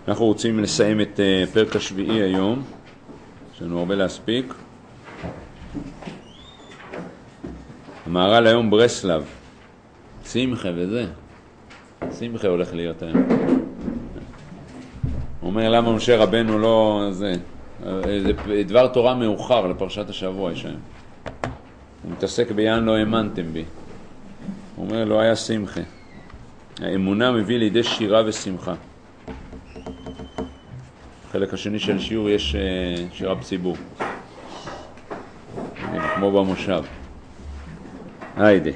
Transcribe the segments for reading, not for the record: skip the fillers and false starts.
אנחנו רוצים לסיים את פרק השביעי היום, יש לנו הרבה להספיק. המהר"ל היום ברסלב, שמחה וזה, שמחה הולך להיות היום. הוא אומר למה משה רבנו לא זה דבר תורה מאוחר לפרשת השבוע יש היום. הוא מתעסק ביען לא האמנתם בי. הוא אומר לא היה שמחה. האמונה מביא לידי שירה ושמחה. בחלק השני של שיעור יש שירה בציבור, כמו במושב. היידה.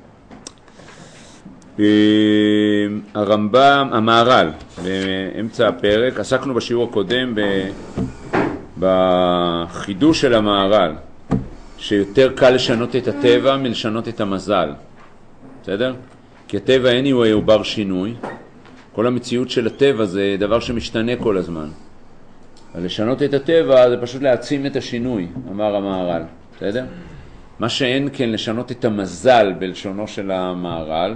הרמב"ם, המהר"ל, באמצע הפרק, עסקנו בשיעור הקודם בחידוש של המהר"ל, שיותר קל לשנות את הטבע מלשנות את המזל. בסדר? כי הטבע anyway הוא בר שינוי. כל המציאות של הטבע זה דבר שמשתנה כל הזמן. לשנות את הטבע זה פשוט להעצים את השינוי, אמר המהר"ל. בסדר? מה שאין כן לשנות את המזל בלשונו של המהר"ל,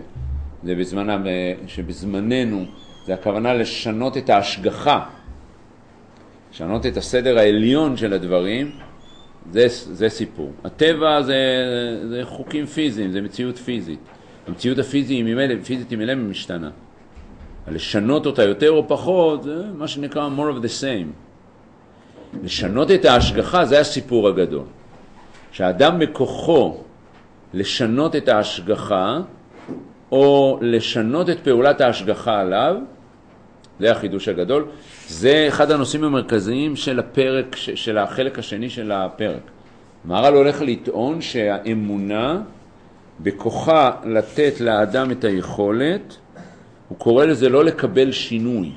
שבזמננו זה הכוונה לשנות את ההשגחה, לשנות את הסדר העליון של הדברים, זה סיפור. הטבע זה חוקים פיזיים, זה מציאות פיזית. המציאות הפיזית היא ממילא משתנה. לשנות אותה יותר או פחות, זה מה שנקרא more of the same. לשנות את ההשגחה זה הסיפור הגדול. שהאדם בכוחו לשנות את ההשגחה, או לשנות את פעולת ההשגחה עליו, זה החידוש הגדול. זה אחד הנושאים המרכזיים של הפרק, של החלק השני של הפרק. המהר"ל הולך לטעון שהאמונה בכוחה לתת לאדם את היכולת, הוא קורא לזה לא לקבל שינוי,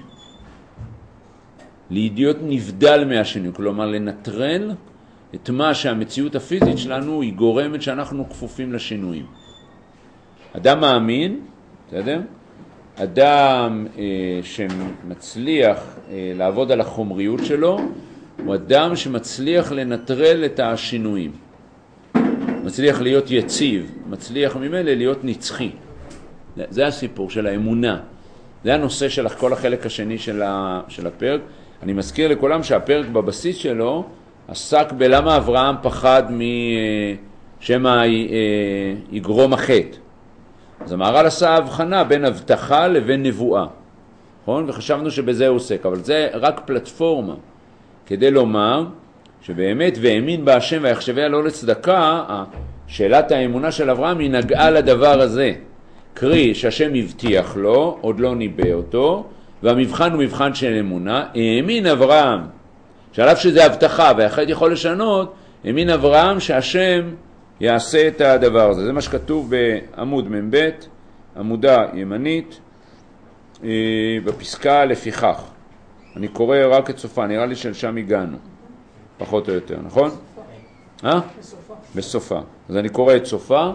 להיות נבדל מהשינוי, כלומר לנטרל את מה שהמציאות הפיזית שלנו היא גורמת שאנחנו כפופים לשינויים. אדם מאמין, בסדר? אדם שמצליח לעבוד על החומריות שלו, הוא אדם שמצליח לנטרל את השינויים. מצליח להיות יציב, מצליח ממילא להיות נצחי. זה הסיפור של האמונה. זה הנושא של כל החלק השני של הפרק. אני מזכיר לכולם שהפרק בבסיס שלו עסק בלמה אברהם פחד משמא יגרום החטא. אז המהר"ל עשה הבחנה בין הבטחה לבין נבואה. נכון? וחשבנו שבזה הוא עוסק, אבל זה רק פלטפורמה כדי לומר שבאמת והאמין בהשם ויחשביה לא לצדקה, שאלת האמונה של אברהם היא נגעה לדבר הזה. קרי שהשם הבטיח לו, עוד לא ניבא אותו, והמבחן הוא מבחן של אמונה. האמין אברהם, שעליו שזה הבטחה והחטא יכול לשנות, האמין אברהם שהשם יעשה את הדבר הזה. זה מה שכתוב בעמוד מ"ב, עמודה ימנית, בפסקה לפיכך. אני קורא רק את סופה, נראה לי שלשם הגענו, פחות או יותר, נכון? בסופה. בסופה. אז אני קורא את סופה.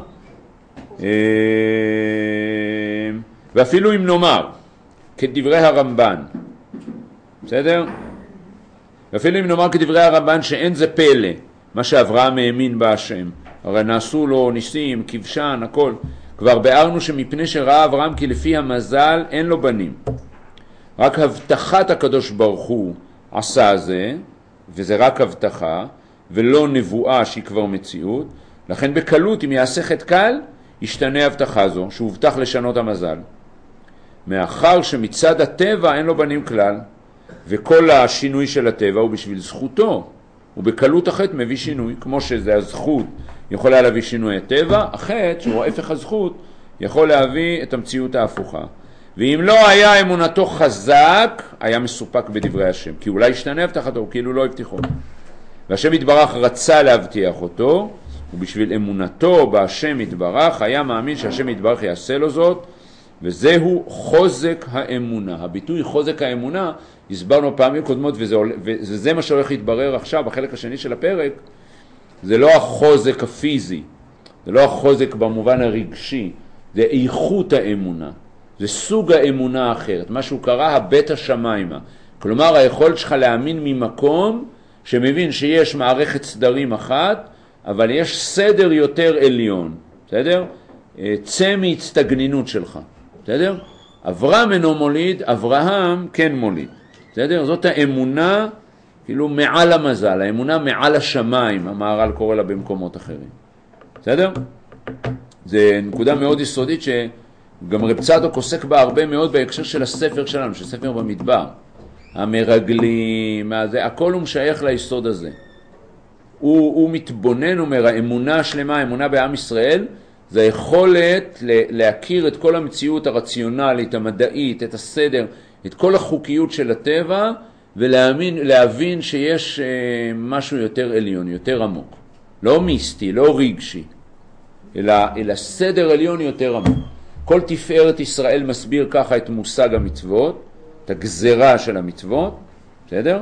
ואפילו אם נאמר, כדברי הרמב"ן, בסדר? ואפילו אם נאמר כדברי הרמב"ן שאין זה פלא, מה שאברהם האמין בהשם, הרי נעשו לו ניסים, כבשן, הכל. כבר ביארנו שמפני שראה אברהם כי לפי המזל אין לו בנים. רק הבטחת הקדוש ברוך הוא עשה זה, וזה רק הבטחה, ולא נבואה שהיא כבר מציאות. לכן בקלות אם יעשה חטא קל, ישתנה הבטחה זו, שהובטח לשנות המזל. מאחר שמצד הטבע אין לו בנים כלל, וכל השינוי של הטבע הוא בשביל זכותו, ובקלות החטא מביא שינוי, כמו שזה הזכות יכולה להביא שינוי הטבע, החטא שהוא ההפך הזכות יכול להביא את המציאות ההפוכה. ואם לא היה אמונתו חזק, היה מסופק בדברי השם, כי אולי ישתנה הבטחתו, כאילו לא הבטיחו. והשם יתברך רצה להבטיח אותו, ובשביל אמונתו בהשם יתברך היה מאמין שהשם יתברך יעשה לו זאת, וזהו חוזק האמונה. הביטוי חוזק האמונה הסברנו פעמים קודמות, וזה מה שהולך להתברר עכשיו בחלק השני של הפרק. זה לא החוזק הפיזי, זה לא החוזק במובן הרגשי, זה איכות האמונה, זה סוג האמונה האחרת, מה שהוא קרא הבית השמיימה. כלומר היכולת שלך להאמין ממקום שמבין שיש מערכת סדרים אחת, אבל יש סדר יותר עליון, בסדר? צא מהצטגנינות שלך, בסדר? אברהם אינו מוליד, אברהם כן מוליד. בסדר? זאת האמונה, כאילו מעל המזל, האמונה מעל השמיים, המהר"ל קורא לה במקומות אחרים. בסדר? זה נקודה מאוד יסודית שגם רב צדוק עוסק בה הרבה מאוד בהקשר של הספר שלנו, של ספר במדבר. המרגלים, הכל הוא משייך ליסוד הזה. הוא מתבונן, אומר, האמונה השלמה, האמונה בעם ישראל, זה היכולת להכיר את כל המציאות הרציונלית, המדעית, את הסדר, את כל החוקיות של הטבע, ולהבין שיש משהו יותר עליון, יותר עמוק. לא מיסטי, לא רגשי, אלא סדר עליון יותר עמוק. כל תפארת ישראל מסביר ככה את מושג המצוות, את הגזרה של המצוות, בסדר?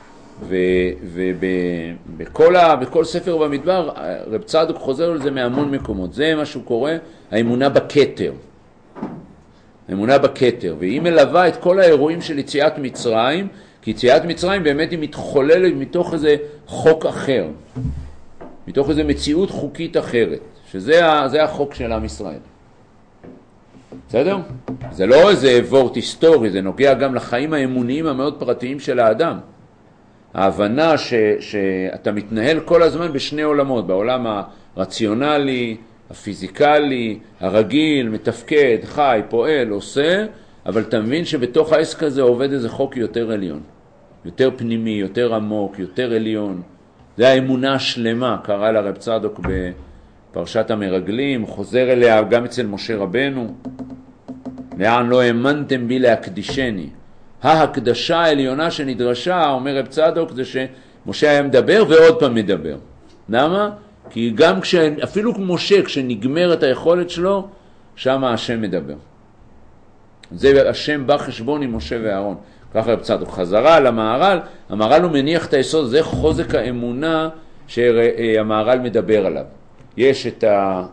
ובכל ספר במדבר רב צדוק חוזר על זה מהמון מקומות. זה מה שהוא קורא האמונה בכתר. האמונה בכתר, והיא מלווה את כל האירועים של יציאת מצרים, כי יציאת מצרים באמת היא מתחוללת מתוך איזה חוק אחר, מתוך איזה מציאות חוקית אחרת, שזה החוק של עם ישראל. בסדר? זה לא איזה וורט היסטורי, זה נוגע גם לחיים האמוניים המאוד פרטיים של האדם. ההבנה שאתה מתנהל כל הזמן בשני עולמות, בעולם הרציונלי, הפיזיקלי, הרגיל, מתפקד, חי, פועל, עושה, אבל אתה מבין שבתוך העסק הזה עובד איזה חוק יותר עליון, יותר פנימי, יותר עמוק, יותר עליון. זה האמונה השלמה, קרא לה רב צדוק בפרשת המרגלים, חוזר אליה גם אצל משה רבנו. לאן לא האמנתם בי להקדישני. ההקדשה העליונה שנדרשה, אומר רב צדוק, זה שמשה היה מדבר ועוד פעם מדבר. למה? כי גם אפילו משה, כשנגמרת היכולת שלו, שם השם מדבר. זה השם בא חשבון עם משה ואהרון. ככה רב צדוק. חזרה למהר"ל, המהר"ל הוא מניח את היסוד, זה חוזק האמונה שהמהר"ל מדבר עליו. יש את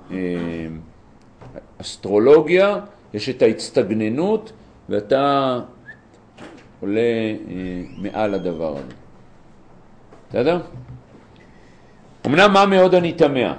האסטרולוגיה, יש את ההצטגננות, ואתה עולה מעל הדבר הזה. בסדר? אמנם מה מאוד אני תמה?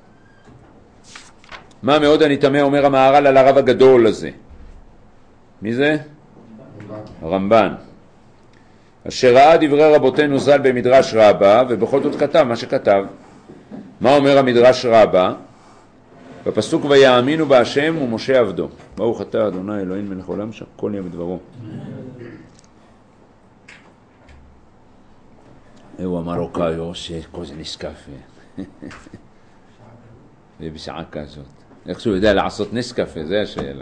מה מאוד אני תמה, אומר המהר"ל על הרב הגדול הזה. מי זה? הרמב"ן. אשר ראה דברי רבותינו ז"ל במדרש רבה, ובכל זאת כתב מה שכתב. מה אומר המדרש רבה? בפסוק ויאמינו בהשם ומשה עבדו. ברוך אתה אדוני אלוהים מלך העולם שהכל יהיה בדברו. הוא המרוקאי שכל זה נסקפה. ובשעה כזאת. איך שהוא יודע לעשות נסקפה, זה השאלה.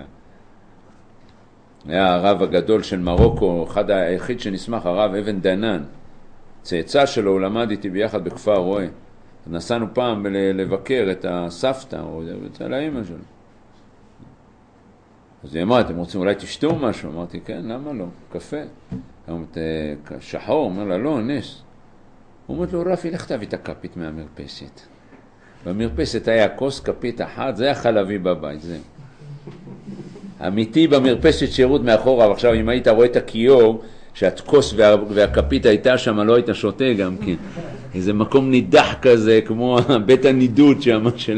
היה הרב הגדול של מרוקו, אחד היחיד שנשמח, הרב אבן דנן. צאצא שלו, הוא למד איתי ביחד בכפר רואה. נסענו פעם לבקר את הסבתא, או את האמא שלו. אז היא אמרה, אתם רוצים אולי תשתו משהו? אמרתי, כן, למה לא? קפה. אמרת, שחור? אומר לה, לא, נס. הוא אומר לו, רפי, לך תביא את הכפית מהמרפסת. במרפסת היה כוס כפית אחת, זה היה חלבי בבית, זה. אמיתי במרפסת שירות מאחורה, ועכשיו אם היית רואה את הכיור, שהכוס והכפית הייתה שם, לא היית שותה גם כן. איזה מקום נידח כזה, כמו בית הנידוד שם של...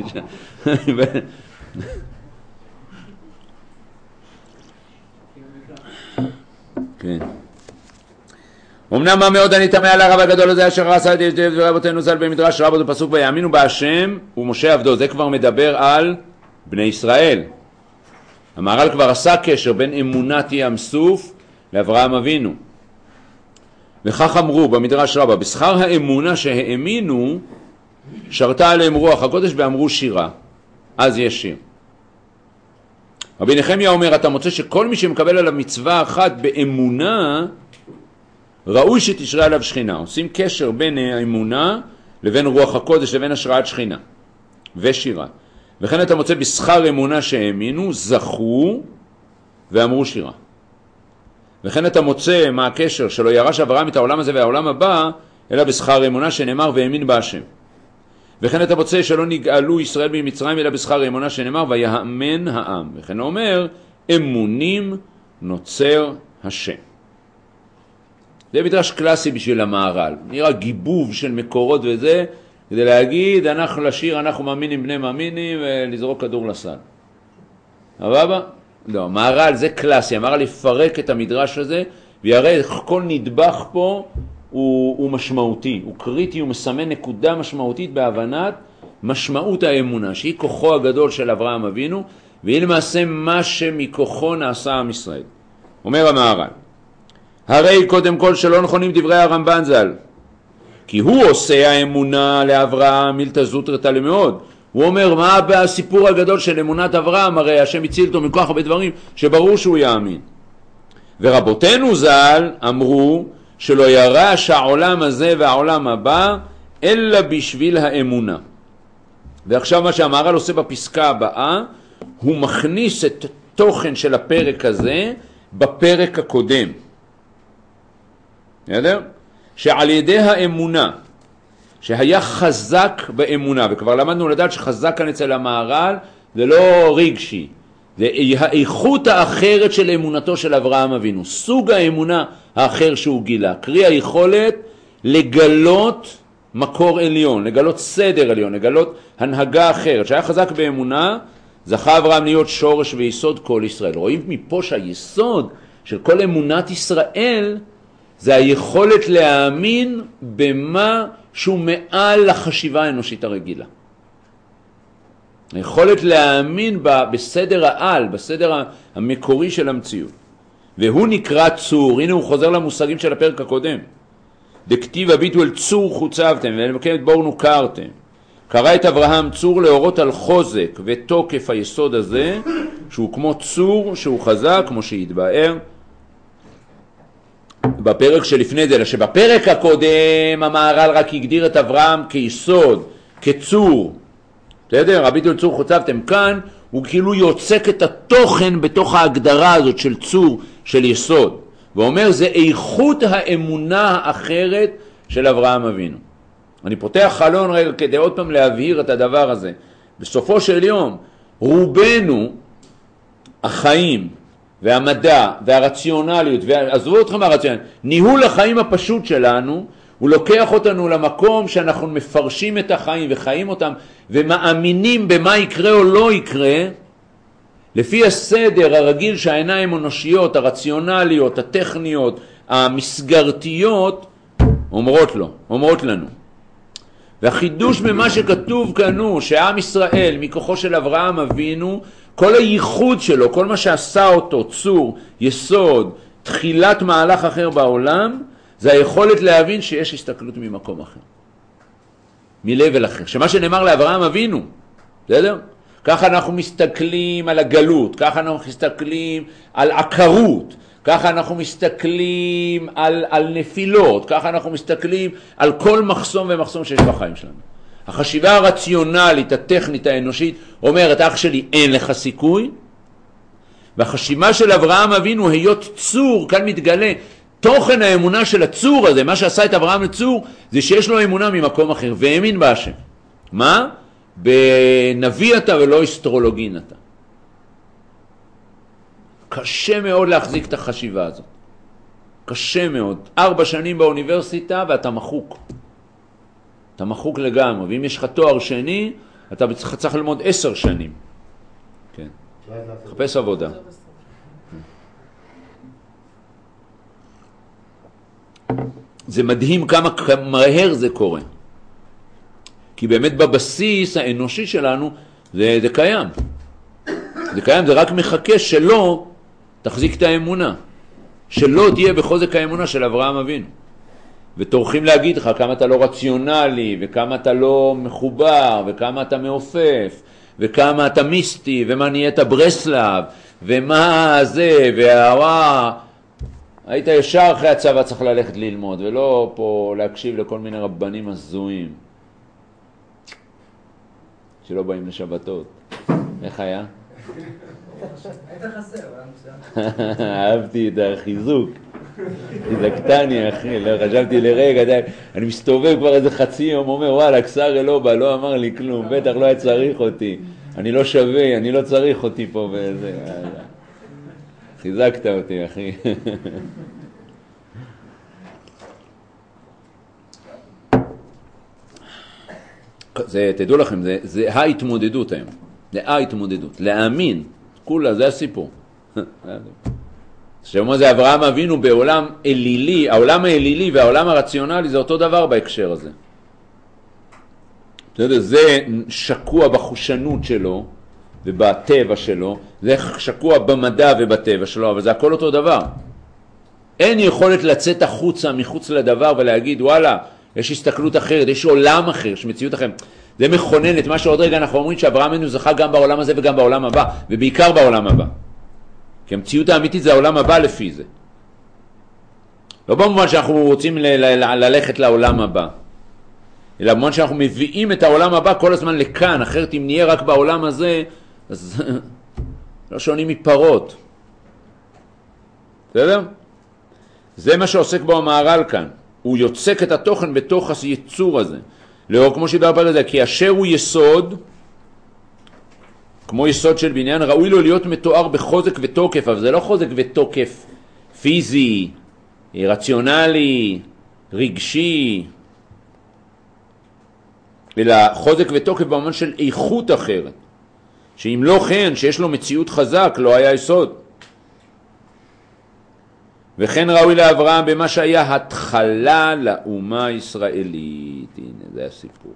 כן. אמנם מה מאוד אני תמה על הרב הגדול הזה אשר עשה את דברי רבותינו ז"ל במדרש רבה בפסוק ויאמינו בהשם ומשה עבדו. זה כבר מדבר על בני ישראל. המהר"ל כבר עשה קשר בין אמונת ים סוף לאברהם אבינו. וכך אמרו במדרש רבה, בשכר האמונה שהאמינו שרתה עליהם רוח הקודש ואמרו שירה. אז יש שיר. רבי נחמיה אומר, אתה מוצא שכל מי שמקבל עליו מצווה אחת באמונה, ראוי שתשרה עליו שכינה. עושים קשר בין האמונה לבין רוח הקודש לבין השראת שכינה ושירה. וכן אתה מוצא בשכר אמונה שהאמינו, זכו ואמרו שירה. וכן אתה מוצא מה הקשר שלא ירש אברהם את העולם הזה והעולם הבא, אלא בשכר אמונה שנאמר והאמין בהשם. וכן אתה מוצא שלא נגאלו ישראל ממצרים אלא בשכר אמונה שנאמר ויאמן העם. וכן אומר אמונים נוצר השם. זה מדרש קלאסי בשביל המהר"ל. נראה גיבוב של מקורות וזה, כדי להגיד אנחנו לשיר אנחנו מאמינים בני מאמינים ולזרוק כדור לסל. אבל לא, המהר"ל זה קלאסי, המהר"ל יפרק את המדרש הזה ויראה כל נדבך פה הוא משמעותי, הוא קריטי, הוא מסמן נקודה משמעותית בהבנת משמעות האמונה, שהיא כוחו הגדול של אברהם אבינו, והיא למעשה מה שמכוחו נעשה עם ישראל. אומר המהר"ל, הרי קודם כל שלא נכונים דברי הרמב"ן ז"ל, כי הוא עושה האמונה לאברהם מילתא זוטרתא למאוד. הוא אומר, מה בסיפור הגדול של אמונת אברהם? הרי השם הציל אותו מכל כך הרבה דברים שברור שהוא יאמין. ורבותינו ז"ל אמרו שלא ירש העולם הזה והעולם הבא אלא בשביל האמונה. ועכשיו מה שהמהר"ל עושה בפסקה הבאה, הוא מכניס את תוכן של הפרק הזה בפרק הקודם. בסדר? שעל ידי האמונה, שהיה חזק באמונה, וכבר למדנו לדעת שחזק כאן אצל המהר"ל זה לא רגשי, זה האיכות האחרת של אמונתו של אברהם אבינו, סוג האמונה האחר שהוא גילה, קרי היכולת לגלות מקור עליון, לגלות סדר עליון, לגלות הנהגה אחרת. שהיה חזק באמונה, זכה אברהם להיות שורש ויסוד כל ישראל. רואים מפה שהיסוד של כל אמונת ישראל זה היכולת להאמין במה שהוא מעל לחשיבה האנושית הרגילה. היכולת להאמין בסדר העל, בסדר המקורי של המציאות. והוא נקרא צור. הנה הוא חוזר למושגים של הפרק הקודם. דכתיב הביטו אל צור חוצבתם ואלמקם את בור נוקרתם. קרא את אברהם צור להורות על חוזק ותוקף היסוד הזה, שהוא כמו צור, שהוא חזק, כמו שהתבאר בפרק שלפני זה. אלא שבפרק הקודם המהר"ל רק הגדיר את אברהם כיסוד, כצור. בסדר? הביטו אל צור חוצבתם. כאן הוא כאילו יוצק את התוכן בתוך ההגדרה הזאת של צור, של יסוד. ואומר, זה איכות האמונה האחרת של אברהם אבינו. אני פותח חלון רגע כדי עוד פעם להבהיר את הדבר הזה. בסופו של יום, רובנו, החיים והמדע והרציונליות, ועזבו אתכם מהרציונליות, ניהול החיים הפשוט שלנו, הוא לוקח אותנו למקום שאנחנו מפרשים את החיים וחיים אותם, ומאמינים במה יקרה או לא יקרה, לפי הסדר הרגיל שהעיניים האנושיות, הרציונליות, הטכניות, המסגרתיות, אומרות לנו. והחידוש במה שכתוב כאן הוא שעם ישראל, מכוחו של אברהם אבינו, כל הייחוד שלו, כל מה שעשה אותו, צור, יסוד, תחילת מהלך אחר בעולם, זה היכולת להבין שיש הסתכלות ממקום אחר. מלבל אחר. שמה שנאמר לאברהם אבינו, בסדר? ככה אנחנו מסתכלים על הגלות, ככה אנחנו מסתכלים על עקרות, ככה אנחנו מסתכלים על נפילות, ככה אנחנו מסתכלים על כל מחסום ומחסום שיש בחיים שלנו. החשיבה הרציונלית, הטכנית, האנושית, אומרת, אח שלי, אין לך סיכוי. והחשיבה של אברהם אבינו, היות צור, כאן מתגלה, תוכן האמונה של הצור הזה, מה שעשה את אברהם לצור, זה שיש לו אמונה ממקום אחר, והאמין בהשם. מה? בנביא אתה ולא אסטרולוגין אתה. קשה מאוד להחזיק את החשיבה הזאת. קשה מאוד. 4 שנים באוניברסיטה ואתה מחוק. אתה מחוק לגמרי. ואם יש לך תואר שני, אתה צריך ללמוד 10 שנים. כן. חפש עבודה. זה מדהים כמה מהר זה קורה. כי באמת בבסיס האנושי שלנו זה קיים. זה קיים, זה רק מחכה שלא תחזיק את האמונה. שלא תהיה בחוזק האמונה של אברהם אבינו. ותורכים להגיד לך כמה אתה לא רציונלי, וכמה אתה לא מחובר, וכמה אתה מעופף, וכמה אתה מיסטי, ומה נהיית ברסלב, ומה זה, היית ישר אחרי הצבא צריך ללכת ללמוד, ולא פה להקשיב לכל מיני רבנים הזויים. שלא באים לשבתות. איך היה? היית חסר, היה מצוין. אהבתי את החיזוק. חיזקתני, אחי. לא חשבתי לרגע, אני מסתובב כבר איזה חצי יום, אומר, וואלה, כסר לא בא, לא אמר לי כלום, בטח לא היה צריך אותי. אני לא שווה, אני לא צריך אותי פה וזה. חיזקת אותי, אחי. תדעו לכם, זה ההתמודדות היום. זה ההתמודדות. להאמין, כולה, זה הסיפור. שאומר זה אברהם אבינו בעולם אלילי, העולם האלילי והעולם הרציונלי זה אותו דבר בהקשר הזה. זה שקוע בחושנות שלו ובטבע שלו, זה שקוע במדע ובטבע שלו, אבל זה הכל אותו דבר. אין יכולת לצאת החוצה מחוץ לדבר ולהגיד וואלה, יש הסתכלות אחרת, יש עולם אחר, יש מציאות אחרת. זה מכונן את מה שעוד רגע אנחנו אומרים שאברהם אבינו זכה גם בעולם הזה וגם בעולם הבא, ובעיקר בעולם הבא. כי המציאות האמיתית זה העולם הבא לפי זה. לא במובן שאנחנו רוצים ללכת לעולם הבא, אלא במובן שאנחנו מביאים את העולם הבא כל הזמן לכאן, אחרת אם נהיה רק בעולם הזה, אז לא שונים מפרות. בסדר? זה מה שעוסק בו המהר"ל כאן. הוא יוצק את התוכן בתוך היצור הזה. לאור כמו שדבר על זה, כי אשר הוא יסוד, כמו יסוד של בניין, ראוי לו להיות מתואר בחוזק ותוקף, אבל זה לא חוזק ותוקף פיזי, רציונלי, רגשי, אלא חוזק ותוקף במובן של איכות אחרת, שאם לא כן, שיש לו מציאות חזק, לא היה יסוד. וכן ראוי לאברהם במה שהיה התחלה לאומה הישראלית. הנה, זה הסיפור.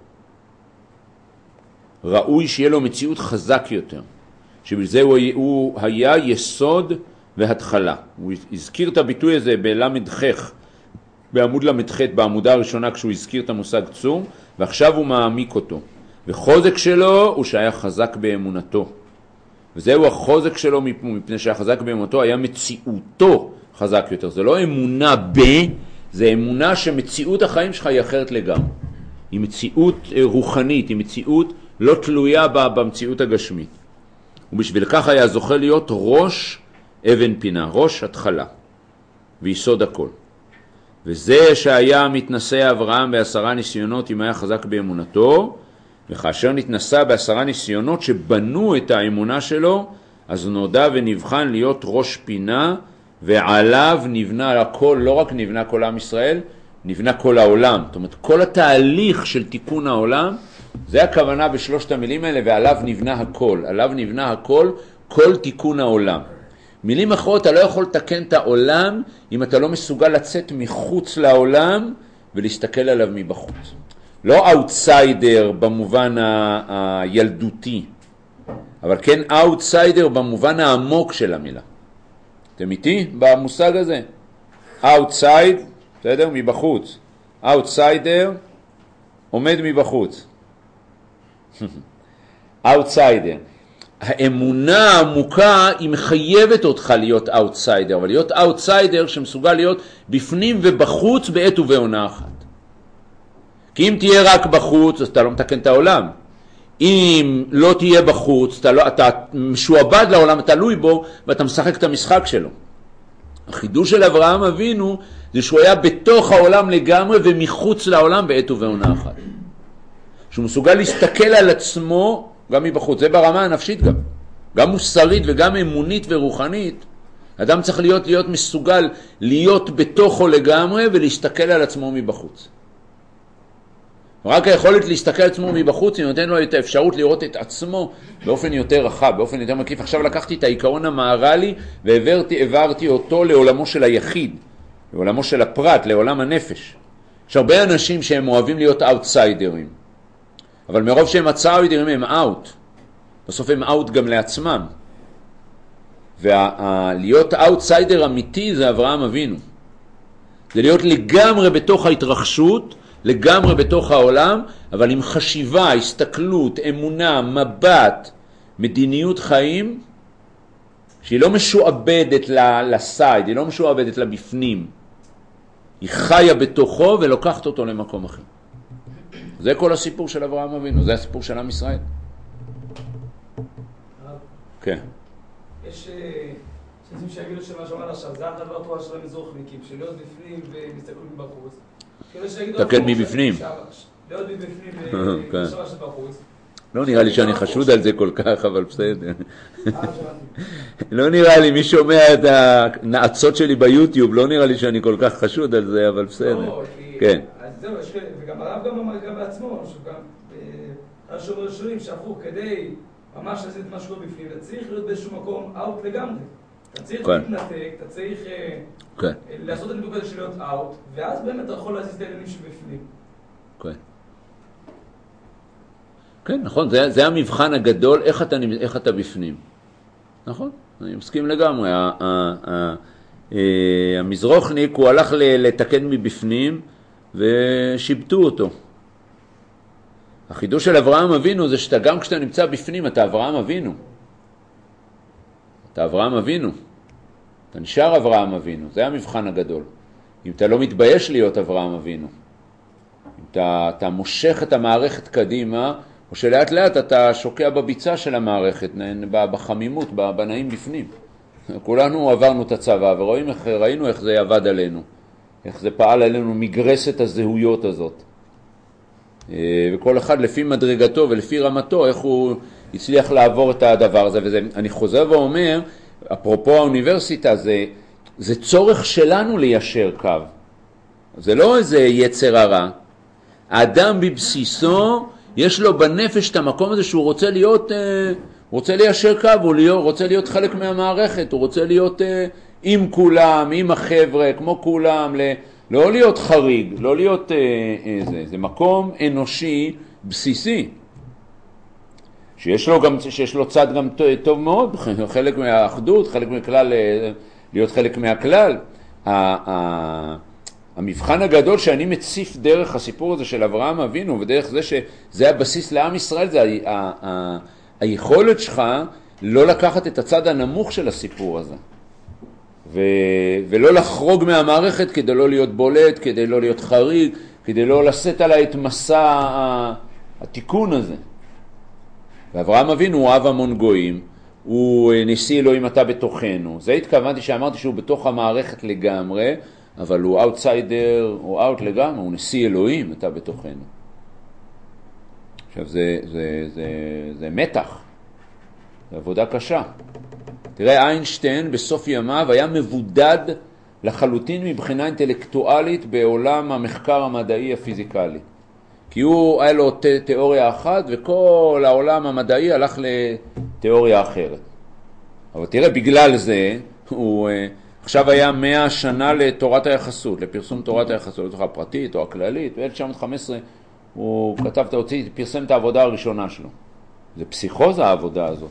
ראוי שיהיה לו מציאות חזק יותר, שבלזה הוא היה יסוד והתחלה. הוא הזכיר את הביטוי הזה בלמדחך, בעמוד למדחת, בעמודה הראשונה כשהוא הזכיר את המושג צום, ועכשיו הוא מעמיק אותו. וחוזק שלו הוא שהיה חזק באמונתו. וזהו החוזק שלו מפני שהיה חזק באמונתו, היה מציאותו חזק יותר. זה לא אמונה זה אמונה שמציאות החיים שלך היא אחרת לגמרי. היא מציאות רוחנית, היא מציאות לא תלויה במציאות הגשמית. ובשביל כך היה זוכה להיות ראש אבן פינה, ראש התחלה ויסוד הכל. וזה שהיה מתנסה אברהם ב10 ניסיונות אם היה חזק באמונתו, וכאשר נתנסה ב10 ניסיונות שבנו את האמונה שלו, אז נודע ונבחן להיות ראש פינה, ועליו נבנה הכל, לא רק נבנה כל עם ישראל, נבנה כל העולם. זאת אומרת, כל התהליך של תיקון העולם, זה הכוונה בשלושת המילים האלה, ועליו נבנה הכל. עליו נבנה הכל, כל תיקון העולם. מילים אחרות, אתה לא יכול לתקן את העולם אם אתה לא מסוגל לצאת מחוץ לעולם ולהסתכל עליו מבחוץ. לא אאוטסיידר במובן הילדותי, אבל כן אאוטסיידר במובן העמוק של המילה. אתם איתי במושג הזה? אאוטסייד, בסדר? מבחוץ. אאוטסיידר עומד מבחוץ. אאוטסיידר. האמונה העמוקה היא מחייבת אותך להיות אאוטסיידר, אבל להיות אאוטסיידר שמסוגל להיות בפנים ובחוץ בעת ובעונה אחת. כי אם תהיה רק בחוץ, אז אתה לא מתקן את העולם. אם לא תהיה בחוץ, אתה משועבד לעולם, אתה תלוי בו, ואתה משחק את המשחק שלו. החידוש של אברהם אבינו, זה שהוא היה בתוך העולם לגמרי, ומחוץ לעולם בעת ובעונה אחת. שהוא מסוגל להסתכל על עצמו, גם מבחוץ. זה ברמה הנפשית גם מוסרית וגם אמונית ורוחנית. אדם צריך להיות מסוגל להיות בתוכו לגמרי, ולהסתכל על עצמו מבחוץ. רק היכולת להסתכל על עצמו מבחוץ, היא נותן לו את האפשרות לראות את עצמו באופן יותר רחב, באופן יותר מקיף. עכשיו לקחתי את העיקרון המהר"לי והעברתי אותו לעולמו של היחיד, לעולמו של הפרט, לעולם הנפש. יש הרבה אנשים שהם אוהבים להיות אאוטסיידרים, אבל מרוב שהם אאוטסיידרים הם אאוט. בסוף הם אאוט גם לעצמם. ולהיות אאוטסיידר אמיתי זה אברהם אבינו. זה להיות לגמרי בתוך ההתרחשות, לגמרי בתוך העולם, אבל עם חשיבה, הסתכלות, אמונה, מבט, מדיניות חיים, שהיא לא משועבדת לסייד, היא לא משועבדת לבפנים. היא חיה בתוכו ולוקחת אותו למקום אחר. זה כל הסיפור של אברהם אבינו, זה הסיפור של עם ישראל. כן. יש שצריכים שיגידו שמה שאומר עכשיו, זה הדבר התורה של המזרוחניקים, שלהיות בפנים ומסתכלות מבחוץ. תקן מבפנים. להיות מבפנים ומחשבה של בחוץ. לא נראה לי שאני חשוד על זה כל כך, אבל בסדר. לא נראה לי, מי שומע את הנעצות שלי ביוטיוב, לא נראה לי שאני כל כך חשוד על זה, אבל בסדר. כן. אז זהו, וגם הרב גם אמר גם בעצמו, שגם השומר ראשונים שהפוך כדי ממש לעשות את מה שקורה בפנים, וצריך להיות באיזשהו מקום אאוט לגמרי. אתה צריך להתנתק, אתה צריך לעשות את הניתוק הזה של להיות אאוט, ואז באמת אתה יכול להזיז את העניינים שבפנים. כן, נכון, זה המבחן הגדול, איך אתה בפנים. נכון, אני מסכים לגמרי. המזרוחניק הוא הלך לתקן מבפנים ושיבטו אותו. החידוש של אברהם אבינו זה שאתה גם כשאתה נמצא בפנים אתה אברהם אבינו. אתה אברהם אבינו. אתה נשאר אברהם אבינו. זה המבחן הגדול. אם אתה לא מתבייש להיות אברהם אבינו. אם אתה מושך את המערכת קדימה, או שלאט לאט אתה שוקע בביצה של המערכת, בחמימות, בנעים בפנים. כולנו עברנו את הצבא וראינו איך זה עבד עלינו. איך זה פעל עלינו מגרסת הזהויות הזאת. וכל אחד לפי מדרגתו ולפי רמתו, איך הוא הצליח לעבור את הדבר הזה. ואני חוזר ואומר, אפרופו האוניברסיטה, זה צורך שלנו ליישר קו. זה לא איזה יצר הרע. האדם בבסיסו, יש לו בנפש את המקום הזה שהוא רוצה ליישר קו, הוא רוצה להיות חלק מהמערכת, הוא רוצה להיות עם כולם, עם החבר'ה, כמו כולם, לא להיות חריג, לא להיות זה מקום אנושי בסיסי, שיש לו צד גם טוב מאוד, חלק מהאחדות, חלק מכלל, להיות חלק מהכלל. המבחן הגדול שאני מציף דרך הסיפור הזה של אברהם אבינו, ודרך זה שזה הבסיס לעם ישראל, זה היכולת שלך לא לקחת את הצד הנמוך של הסיפור הזה. ולא לחרוג מהמערכת כדי לא להיות בולט, כדי לא להיות חריג, כדי לא לשאת עליי את מסע התיקון הזה. ואברהם אבינו הוא אב המון גויים, הוא נשיא אלוהים אתה בתוכנו. זה התכוונתי שאמרתי שהוא בתוך המערכת לגמרי, אבל הוא אאוטסיידר, הוא אאוט לגמרי, הוא נשיא אלוהים אתה בתוכנו. עכשיו זה מתח, זה עבודה קשה. תראה, איינשטיין בסוף ימיו היה מבודד לחלוטין מבחינה אינטלקטואלית בעולם המחקר המדעי הפיזיקלי. כי הוא היה לו תיאוריה אחת וכל העולם המדעי הלך לתיאוריה אחרת. אבל תראה, בגלל זה הוא עכשיו היה 100 שנה לתורת היחסות, לפרסום תורת היחסות, לתוכה הפרטית או הכללית. ב-1915 הוא כתב, פרסם את העבודה הראשונה שלו. זה פסיכוזה העבודה הזאת.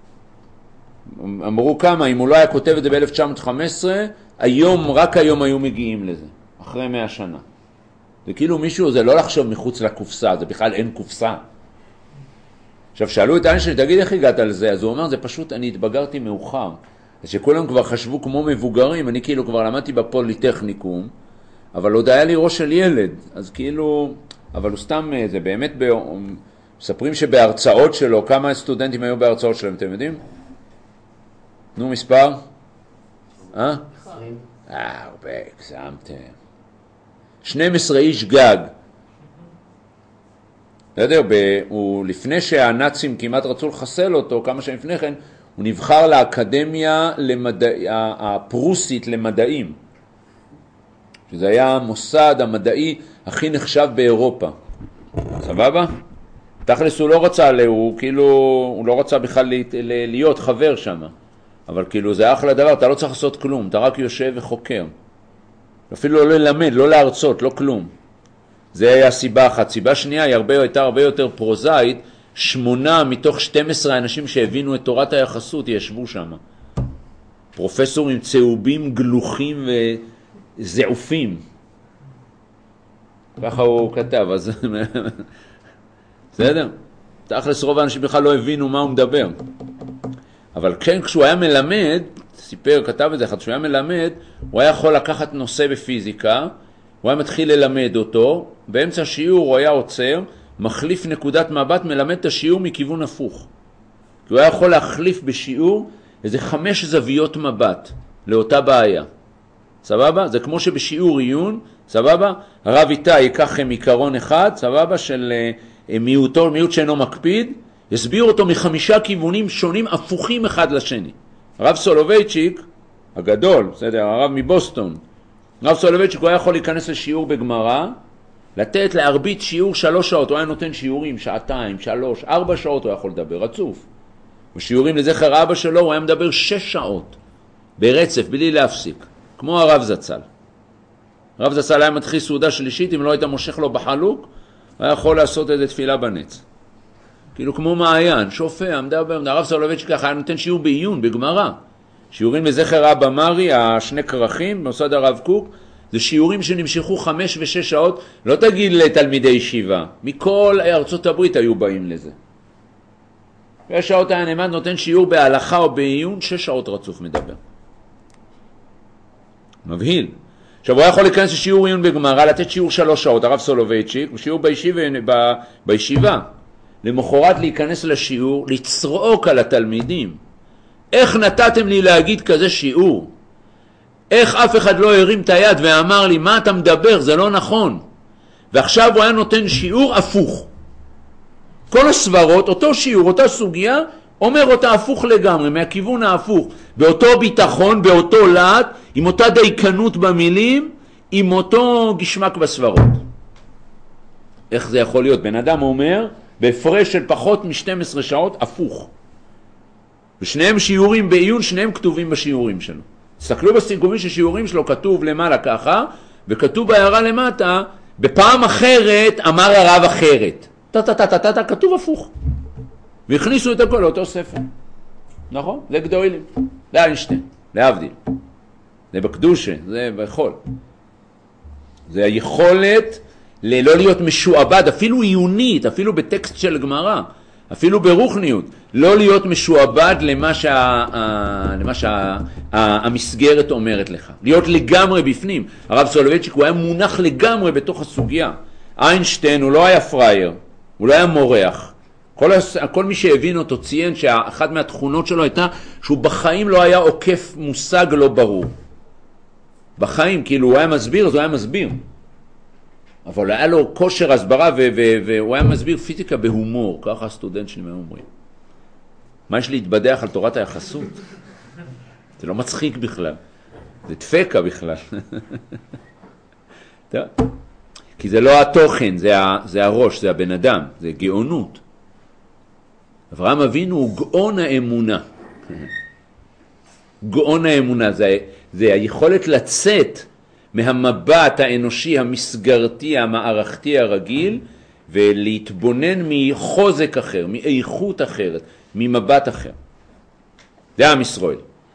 אמרו כמה, אם הוא לא היה כותב את זה ב-1915, רק היום היו מגיעים לזה, אחרי 100 שנה. זה כאילו מישהו, זה לא לחשוב מחוץ לקופסה, זה בכלל אין קופסה. עכשיו, שאלו את איינשטיין, תגיד איך הגעת על זה? אז הוא אומר, זה פשוט, אני התבגרתי מאוחר. אז שכולם כבר חשבו כמו מבוגרים, אני כאילו כבר למדתי בפוליטכניקום, אבל עוד היה לי ראש של ילד, אז כאילו, אבל הוא סתם, זה באמת, מספרים שבהרצאות שלו, כמה סטודנטים היו בהרצאות שלהם, אתם יודעים? נו, מספר? 20. הרבה, הגזמתם. 12 איש גג. אתה יודע, לפני שהנאצים כמעט רצו לחסל אותו, כמה שנים לפני כן, הוא נבחר לאקדמיה הפרוסית למדעים. שזה היה המוסד המדעי הכי נחשב באירופה. סבבה? תכלס הוא לא רצה, הוא לא רצה בכלל להיות חבר שם. אבל כאילו זה אחלה דבר, אתה לא צריך לעשות כלום, אתה רק יושב וחוקר. אפילו לא ללמד, לא להרצות, לא כלום. זה היה סיבה אחת. סיבה שנייה הייתה הרבה יותר פרוזאית, 8 מתוך 12 אנשים שהבינו את תורת היחסות ישבו שם. פרופסורים צהובים, גלוחים וזעופים. ככה הוא כתב, אז בסדר? תכלס רוב האנשים בכלל לא הבינו מה הוא מדבר. אבל כן, כשהוא היה מלמד, כתב את זה אחד, כשהוא היה מלמד, הוא היה יכול לקחת נושא בפיזיקה, הוא היה מתחיל ללמד אותו, באמצע השיעור הוא היה עוצר, מחליף נקודת מבט, מלמד את השיעור מכיוון הפוך. כי הוא היה יכול להחליף בשיעור איזה 5 זוויות מבט לאותה בעיה. סבבה? זה כמו שבשיעור עיון, סבבה? הרב איתי ייקח עיקרון אחד, סבבה? של מיעוט שאינו מקפיד, יסביר אותו מ5 כיוונים שונים הפוכים אחד לשני. הרב סולובייצ'יק, הגדול, בסדר, הרב מבוסטון, הרב סולובייצ'יק הוא היה יכול להיכנס לשיעור בגמרא, לתת להרבית שיעור 3 שעות, הוא היה נותן שיעורים, 2, 3, 4 שעות הוא יכול לדבר, רצוף. ושיעורים לזכר אבא שלו הוא היה מדבר 6 שעות. ברצף, בלי להפסיק, כמו הרב זצ"ל. הרב זצ"ל היה מתחיל סעודה שלישית, אם לא היית מושך לו בחלוק, היה יכול לעשות איזה תפילה בנץ. כאילו כמו מעיין, שופע, מדבר, הרב סולובייצ'יק ככה היה נותן שיעור בעיון, בגמרא. שיעורים לזכר אבא מרי, השני כרכים, במוסד הרב קוק, זה שיעורים שנמשכו 5 ו6 שעות, לא תגיד לתלמידי ישיבה, מכל ארצות הברית היו באים לזה. 6 שעות היה נאמן נותן שיעור בהלכה או בעיון, 6 שעות רצוף מדבר. מבהיל. עכשיו הוא יכול להיכנס לשיעור עיון בגמרא, לתת שיעור 3 שעות, הרב סולובייצ'יק, שיעור בישיבה. למחרת להיכנס לשיעור, לצרוק על התלמידים. איך נתתם לי להגיד כזה שיעור? איך אף אחד לא הרים את היד ואמר לי, מה אתה מדבר? זה לא נכון. ועכשיו הוא היה נותן שיעור הפוך. כל הסברות, אותו שיעור, אותה סוגיה, אומר אותה הפוך לגמרי, מהכיוון ההפוך. באותו ביטחון, באותו לעט, עם אותה דייקנות במילים, עם אותו גשמק בסברות. איך זה יכול להיות? בן אדם אומר, בהפרש של פחות מ-12 שעות, הפוך. ושניהם שיעורים בעיון, שניהם כתובים בשיעורים שלו. תסתכלו בסיכומים של שיעורים שלו, כתוב למעלה ככה, וכתוב בהערה למטה, בפעם אחרת אמר הרב אחרת. כתוב הפוך. והכניסו את הכל לאותו ספר. נכון? זה גדולים. זה איינשטיין, להבדיל. זה בקדושה, זה בכל. זה היכולת לא להיות משועבד, אפילו עיונית, אפילו בטקסט של גמרא, אפילו ברוחניות, לא להיות משועבד למה שהמסגרת אומרת לך. להיות לגמרי בפנים. הרב סולובייצ'יק הוא היה מונח לגמרי בתוך הסוגיה. איינשטיין הוא לא היה פרייר, הוא לא היה מורח. כל מי שהבין אותו ציין שאחת מהתכונות שלו הייתה שהוא בחיים לא היה עוקף מושג לא ברור. בחיים, כאילו הוא היה מסביר, אז הוא היה מסביר. אבל היה לו כושר הסברה והוא היה מסביר פיזיקה בהומור, ככה הסטודנט שלי אומרים. מה יש להתבדח על תורת היחסות? זה לא מצחיק בכלל, זה דפקה בכלל. טוב. כי זה לא התוכן, זה הראש, זה הבן אדם, זה גאונות. אברהם אבינו הוא גאון האמונה. גאון האמונה, זה היכולת לצאת מהמבט האנושי, המסגרתי, המערכתי הרגיל, ולהתבונן מחוזק אחר, מאיכות אחרת, ממבט אחר. זה עם ישראל.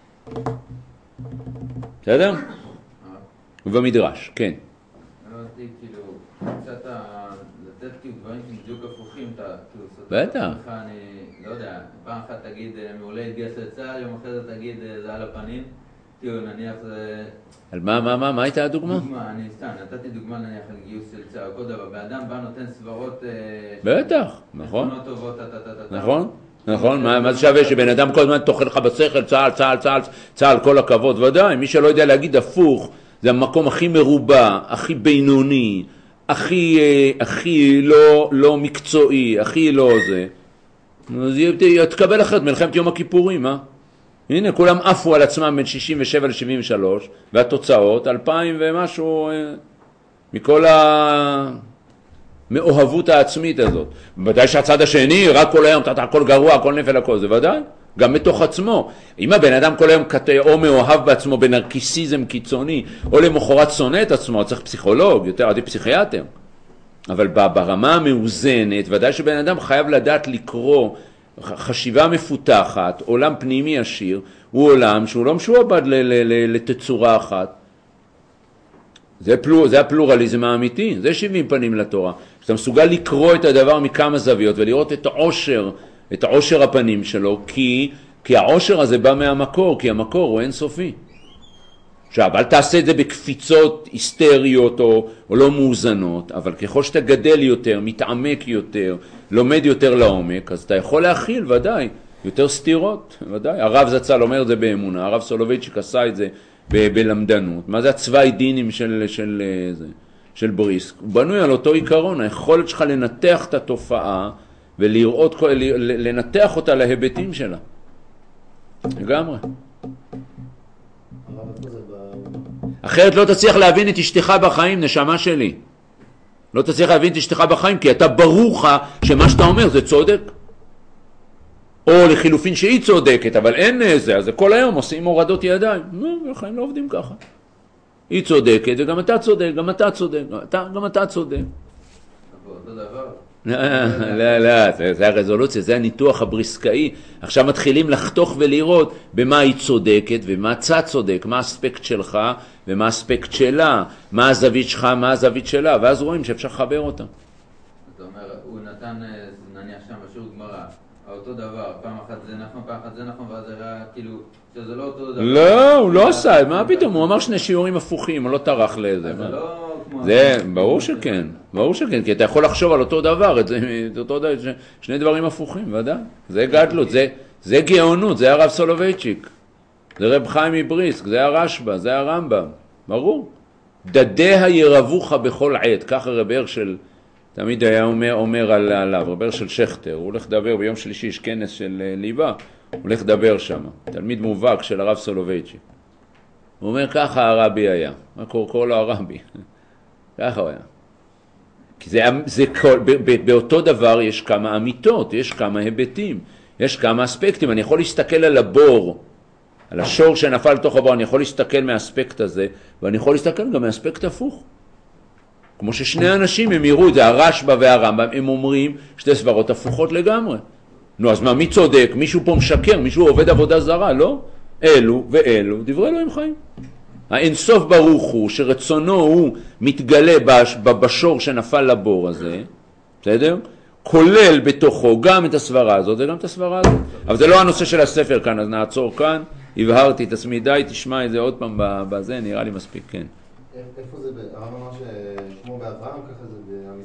בסדר? ובמדרש, כן. אמרתי, כאילו, קצת לתת כאילו דברים בדיוק הפוכים, אתה כאילו בטח. אני לא יודע, פעם אחת תגיד מעולה התגייס לצה"ל, יום אחרי זה תגיד זה על הפנים, כאילו נניח זה... על מה הייתה הדוגמה? דוגמה, אני סתם, נתתי דוגמה נניח על גיוס של צה"ל, כל דבר, באדם בא נותן סברות... בטח, נכון. נכונות טובות, נכון. נכון, מה זה שווה שבן אדם כל הזמן תאכל לך בשכל, צה"ל, כל הכבוד, ודאי, מי שלא יודע להגיד הפוך, זה המקום הכי מרובע, הכי בינוני, הכי לא מקצועי, הכי לא זה. אז תקבל אחרת מלחמת יום הכיפורים, הנה, כולם עפו על עצמם בין 67 ל-73, והתוצאות, 2000 ומשהו, מכל המאוהבות העצמית הזאת. ודאי שהצד השני, רק כל היום, הכל גרוע, הכל נפל, הכל, זה ודאי. גם מתוך עצמו. אם הבן אדם כל היום או מאוהב בעצמו בנרקיסיזם קיצוני, או למחרת שונא את עצמו, צריך פסיכולוג, יותר עדיף פסיכיאטר. אבל ברמה המאוזנת, ודאי שבן אדם חייב לדעת לקרוא חשיבה מפותחת, עולם פנימי עשיר, הוא עולם שהוא לא משועבד לתצורה אחת. זה הפלורליזם האמיתי, זה 70 פנים לתורה. שאתה מסוגל לקרוא את הדבר מכמה זוויות ולראות את העושר הפנים שלו, כי העושר הזה בא מהמקור, כי המקור הוא אינסופי. עכשיו, אל תעשה את זה בקפיצות היסטריות או לא מאוזנות, אבל ככל שאתה גדל יותר, מתעמק יותר, לומד יותר לעומק, אז אתה יכול להכיל, ודאי, יותר סתירות, ודאי. הרב זצ"ל אומר את זה באמונה, הרב סולובייצ'יק עשה את זה בלמדנות. מה זה הצווי דינים של בריסק? הוא בנוי על אותו עיקרון, היכולת שלך לנתח את התופעה ולראות, לנתח אותה להיבטים שלה. לגמרי. אחרת לא תצליח להבין את אשתך בחיים, נשמה שלי. לא תצליח להבין את אשתך בחיים, כי אתה ברור לך שמה שאתה אומר זה צודק. או לחילופין שהיא צודקת, אבל אין זה, אז כל היום עושים הורדות ידיים. הם לא עובדים ככה. היא צודקת, וגם אתה צודק, גם אתה צודק, גם אתה צודק. אותו דבר. לא, זה הרזולוציה, זה הניתוח הבריסקאי. עכשיו מתחילים לחתוך ולראות במה היא צודקת ומה אתה צודק, מה האספקט שלך ומה האספקט שלה, מה הזווית שלך, מה הזווית שלה, ואז רואים שאפשר לחבר אותה. אתה אומר, הוא נתן, נניח שם בשיעור גמרא, אותו דבר, פעם אחת זה נכון, פעם אחת זה נכון, ואז הראה כאילו שזה לא אותו דבר. לא, הוא לא עשה, מה פתאום, הוא אמר שני שיעורים הפוכים, הוא לא טרח לזה. זה לא כמו... זה, ברור שכן, ברור שכן, כי אתה יכול לחשוב על אותו דבר, שני דברים הפוכים, ודאי. זה גדלות, זה גאונות, זה הרב סולובייצ'יק, זה רב חיים מבריסק, זה הרשב"א, זה הרמב"ם, ברור. דדיה ירבוך בכל עת, ככה רב הרשל תמיד היה אומר עליו, רב הרשל שכטר, הוא הולך לדבר ביום שלישי, יש כנס של ליבה, הוא הולך לדבר שם, תלמיד מובהק של הרב סולובייצ'יק. הוא אומר, ככה הרבי היה, מה קורא לו הרבי? ככה הוא היה. כי באותו דבר יש כמה אמיתות, יש כמה היבטים, יש כמה אספקטים. אני יכול להסתכל על הבור, על השור שנפל לתוך הבור, אני יכול להסתכל מהאספקט הזה, ואני יכול להסתכל גם מהאספקט הפוך. כמו ששני אנשים הם יראו את זה, הרשב"א והרמב"ם, הם אומרים שתי סברות הפוכות לגמרי. נו, אז מה, מי צודק? מישהו פה משקר, מישהו עובד עבודה זרה, לא? אלו ואלו, דברי אלוהים חיים. האינסוף ברוך הוא, שרצונו הוא מתגלה בשור שנפל לבור הזה, בסדר? כולל בתוכו גם את הסברה הזאת וגם את הסברה הזאת. אבל זה לא הנושא של הספר כאן, אז נעצור כאן, הבהרתי את עצמי, די, תשמע את זה עוד פעם בזה, נראה לי מספיק, כן. איפה זה, הרב אמר ששמו באברהם, ככה זה בעם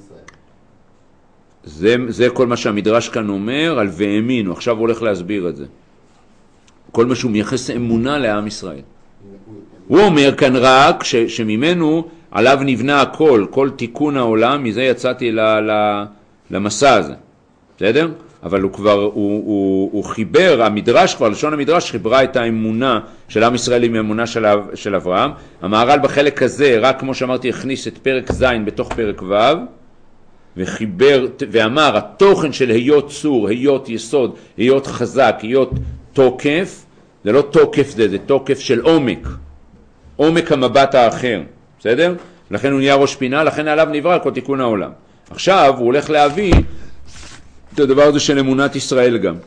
ישראל. זה כל מה שהמדרש כאן אומר על והאמינו, עכשיו הוא הולך להסביר את זה. כל מה שהוא מייחס אמונה לעם ישראל. הוא אומר כאן רק שממנו עליו נבנה הכל, כל תיקון העולם, מזה יצאתי למסע הזה, בסדר? אבל הוא כבר, הוא חיבר, המדרש כבר, לשון המדרש חיברה את האמונה של עם ישראל עם האמונה של אברהם. המהר"ל בחלק הזה, רק כמו שאמרתי, הכניס את פרק ז' בתוך פרק ו', וחיבר ואמר, התוכן של היות צור, היות יסוד, היות חזק, היות תוקף, זה לא תוקף זה תוקף של עומק. עומק המבט האחר, בסדר? לכן הוא נהיה ראש פינה, לכן עליו נברא כל תיקון העולם. עכשיו הוא הולך להביא את הדבר הזה של אמונת ישראל גם,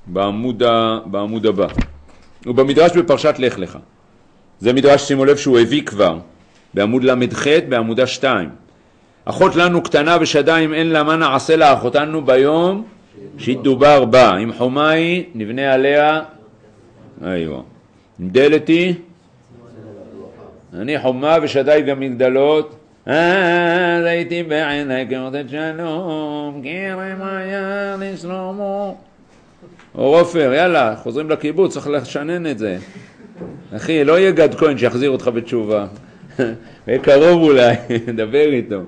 בעמוד הבא. ובמדרש בפרשת לך לך. זה מדרש, שימו לב שהוא הביא כבר, בעמוד למ"ח, בעמודה 2. אחות לנו קטנה ושדיים אין לה, מה נעשה לה אחותנו ביום שידובר בה. אם חומה היא, נבנה עליה, איו. אם דלת היא, אני חומה ושדי גם מגדלות, אז הייתי בעיני כמותת שלום, כרם היה לשלומו. אור עופר, יאללה, חוזרים לקיבוץ, צריך לשנן את זה. אחי, לא יהיה גד כהן שיחזיר אותך בתשובה. קרוב אולי, דבר איתו.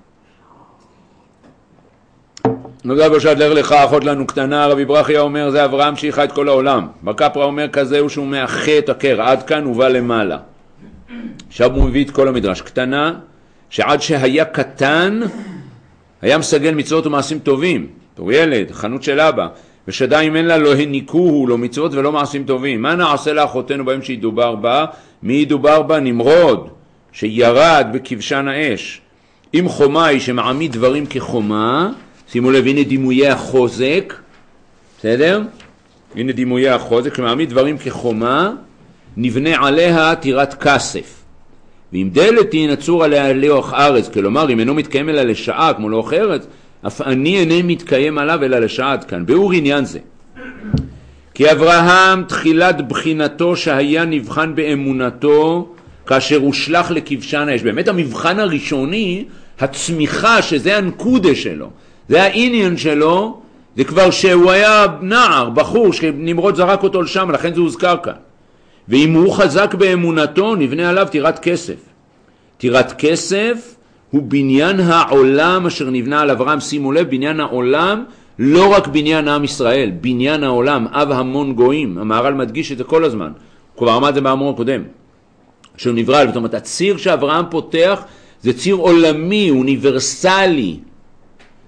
נוגע בשעת לך לך, אחות לנו קטנה, רבי ברכיה אומר, זה אברהם שהיכה את כל העולם. בקפרה אומר כזה הוא שהוא מאחה את הקר, עד כאן הוא בא למעלה. עכשיו הוא מביא את כל המדרש. קטנה, שעד שהיה קטן, היה מסגל מצוות ומעשים טובים. תור ילד, חנות של אבא. ושדיים אין לה, לא הניקוהו, לא מצוות ולא מעשים טובים. מה נעשה לאחותנו בהם שידובר בה? מי ידובר בה? נמרוד, שירד בכבשן האש. אם חומה היא שמעמיד דברים כחומה, שימו לב, הנה דימויי החוזק, בסדר? הנה דימויי החוזק, שמעמיד דברים כחומה, נבנה עליה טירת כסף. ואם דלת היא נצור עליה לאוך ארץ, כלומר, אם אינו מתקיים אלא לשעה, כמו לאוך ארץ, אף אני איני מתקיים עליו אלא לשעה עד כאן. באור עניין זה. כי אברהם תחילת בחינתו שהיה נבחן באמונתו, כאשר הוא שלח לכבשן האש. באמת המבחן הראשוני, הצמיחה, שזה הנקודה שלו, זה העניין שלו, זה כבר שהוא היה נער, בחור, שנמרוד זרק אותו לשם, לכן זה הוזכר כאן. ואם הוא חזק באמונתו, נבנה עליו טירת כסף. טירת כסף הוא בניין העולם אשר נבנה על אברהם. שימו לב, בניין העולם, לא רק בניין עם ישראל, בניין העולם, אב המון גויים. המהר"ל מדגיש את זה כל הזמן. הוא כבר אמר את זה באמור הקודם. שהוא נברא, זאת אומרת, הציר שאברהם פותח זה ציר עולמי, אוניברסלי.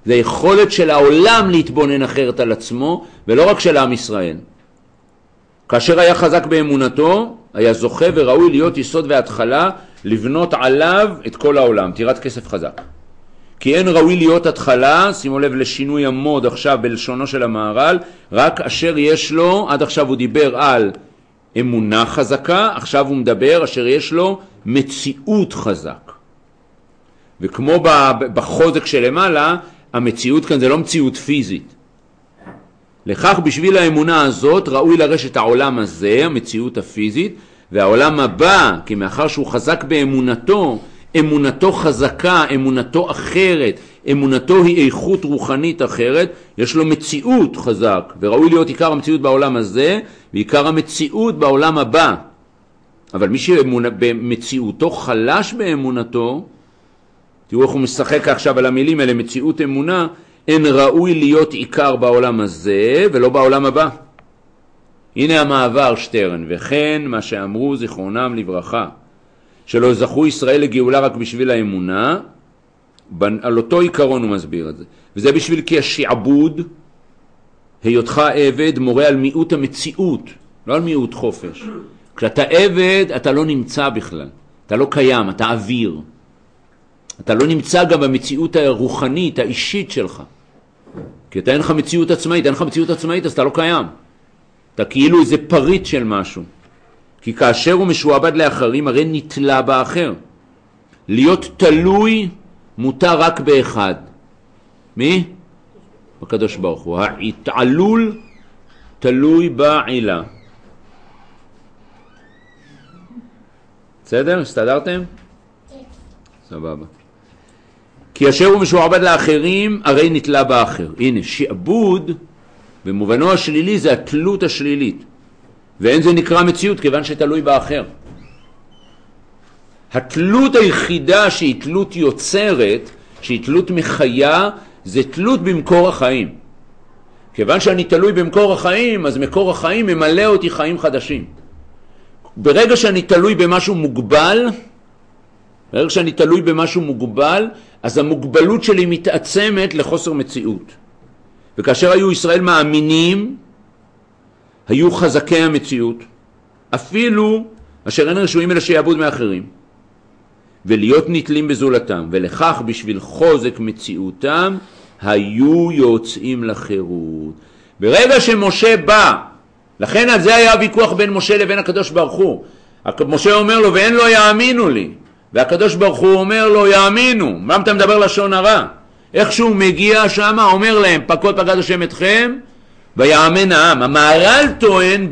זה יכולת של העולם להתבונן אחרת על עצמו, ולא רק של עם ישראל. כאשר היה חזק באמונתו, היה זוכה וראוי להיות יסוד והתחלה, לבנות עליו את כל העולם, טירת כסף חזק. כי אין ראוי להיות התחלה, שימו לב לשינוי המוד עכשיו בלשונו של המהר"ל, רק אשר יש לו, עד עכשיו הוא דיבר על אמונה חזקה, עכשיו הוא מדבר אשר יש לו מציאות חזק. וכמו בחוזק שלמעלה, המציאות כאן זה לא מציאות פיזית. לכך בשביל האמונה הזאת ראוי לרשת העולם הזה, המציאות הפיזית, והעולם הבא, כי מאחר שהוא חזק באמונתו, אמונתו חזקה, אמונתו אחרת, אמונתו היא איכות רוחנית אחרת, יש לו מציאות חזק, וראוי להיות עיקר המציאות בעולם הזה, ועיקר המציאות בעולם הבא. אבל מי שבמציאותו חלש באמונתו, תראו איך הוא משחק עכשיו על המילים האלה, מציאות אמונה, אין ראוי להיות עיקר בעולם הזה ולא בעולם הבא. הנה המעבר שטרן, וכן מה שאמרו זיכרונם לברכה, שלא זכו ישראל לגאולה רק בשביל האמונה, על אותו עיקרון הוא מסביר את זה. וזה בשביל כי השעבוד, היותך עבד, מורה על מיעוט המציאות, לא על מיעוט חופש. כשאתה עבד, אתה לא נמצא בכלל, אתה לא קיים, אתה אוויר. אתה לא נמצא גם במציאות הרוחנית, האישית שלך. כי אתה אין לך מציאות עצמאית, אין לך מציאות עצמאית, אז אתה לא קיים. אתה כאילו איזה פריט של משהו. כי כאשר הוא משועבד לאחרים, הרי נתלה באחר. להיות תלוי מותר רק באחד. מי? בקדוש ברוך הוא. ההתעלול תלוי בעילה. בסדר? הסתדרתם? סבבה. כי אשר הוא משועבד לאחרים, הרי נתלה באחר. הנה, שעבוד, במובנו השלילי, זה התלות השלילית. ואין זה נקרא מציאות, כיוון שתלוי באחר. התלות היחידה שהיא תלות יוצרת, שהיא תלות מחיה, זה תלות במקור החיים. כיוון שאני תלוי במקור החיים, אז מקור החיים ממלא אותי חיים חדשים. ברגע שאני תלוי במשהו מוגבל, אז המוגבלות שלי מתעצמת לחוסר מציאות. וכאשר היו ישראל מאמינים, היו חזקי המציאות, אפילו אשר אין רשויים אלא שיעבוד מאחרים, ולהיות נטלים בזולתם, ולכך בשביל חוזק מציאותם, היו יוצאים לחירות. ברגע שמשה בא, לכן על זה היה ויכוח בין משה לבין הקדוש ברוך הוא. משה אומר לו, ואין לא יאמינו לי. והקדוש ברוך הוא אומר לו, יאמינו. מה אתה מדבר לשון הרע? איך שהוא מגיע שם, אומר להם, פקוד פקד השם אתכם, ויאמן העם. המהר"ל טוען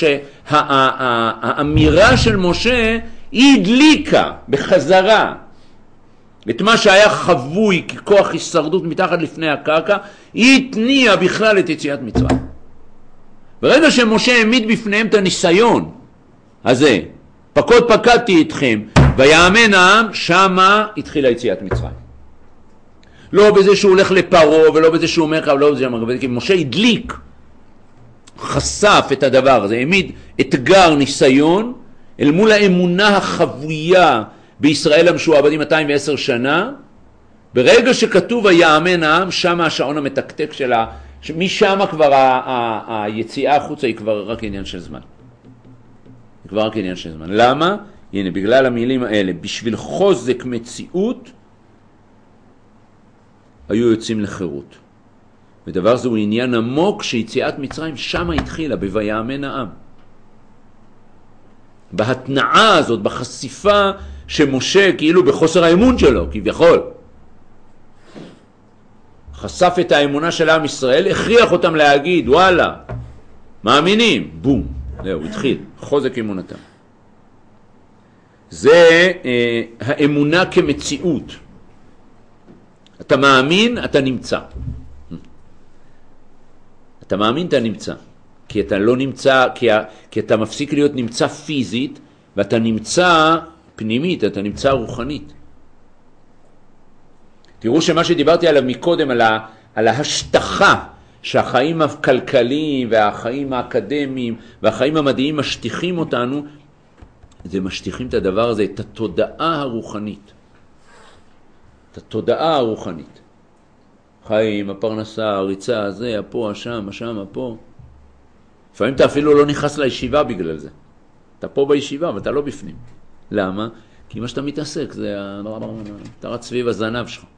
שהאמירה של משה, היא הדליקה בחזרה את מה שהיה חבוי ככוח הישרדות מתחת לפני הקרקע, היא התניעה בכלל את יציאת מצרים. ברגע שמשה העמיד בפניהם את הניסיון הזה, פקוד פקדתי אתכם, ויאמן העם, שמה התחילה יציאת מצרים. לא בזה שהוא הולך לפרו, ולא בזה שהוא אומר, לא בזה שהוא אומר, כי משה הדליק, חשף את הדבר הזה, העמיד אתגר ניסיון, אל מול האמונה החבויה בישראל המשועבדים 210 שנה, ברגע שכתוב ויאמן העם, שמה השעון המתקתק שלה, משם כבר היציאה החוצה היא כבר רק עניין של זמן. היא כבר רק עניין של זמן. למה? הנה, בגלל המילים האלה, בשביל חוזק מציאות, היו יוצאים לחירות. ודבר זה הוא עניין עמוק שיציאת מצרים שמה התחילה, בויאמן העם. בהתנאה הזאת, בחשיפה שמשה כאילו בחוסר האמון שלו, כביכול, חשף את האמונה של עם ישראל, הכריח אותם להגיד, וואלה, מאמינים, בום, זהו, התחיל, חוזק אמונתם. זה האמונה כמציאות. אתה מאמין, אתה נמצא. אתה מאמין, אתה נמצא. כי אתה לא נמצא, כי אתה מפסיק להיות נמצא פיזית, ואתה נמצא פנימית, אתה נמצא רוחנית. תראו שמה שדיברתי עליו מקודם, על ההשטחה שהחיים הכלכליים והחיים האקדמיים והחיים המדעיים משטיחים אותנו, זה משטיחים את הדבר הזה, את התודעה הרוחנית. את התודעה הרוחנית. חיים, הפרנסה, הריצה, זה, הפה, השם, הפה. לפעמים אתה אפילו לא נכנס לישיבה בגלל זה. אתה פה בישיבה, אבל אתה לא בפנים. למה? כי מה שאתה מתעסק, זה אתה רץ סביב הזנב שלך.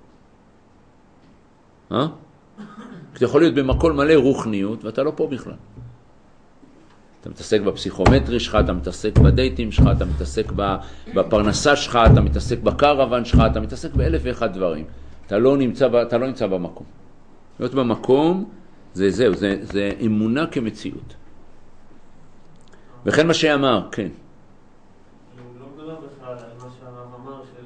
אתה יכול להיות במקום מלא רוחניות, ואתה לא פה בכלל. אתה מתעסק בפסיכומטרי שלך, אתה מתעסק בדייטים שלך, אתה מתעסק בפרנסה שלך, אתה מתעסק בקרוון שלך, אתה מתעסק באלף ואחד דברים. אתה לא נמצא במקום. להיות במקום, זה אמונה כמציאות. וכן מה שאמר, כן. הוא לא מדבר בכלל על מה שהרב אמר של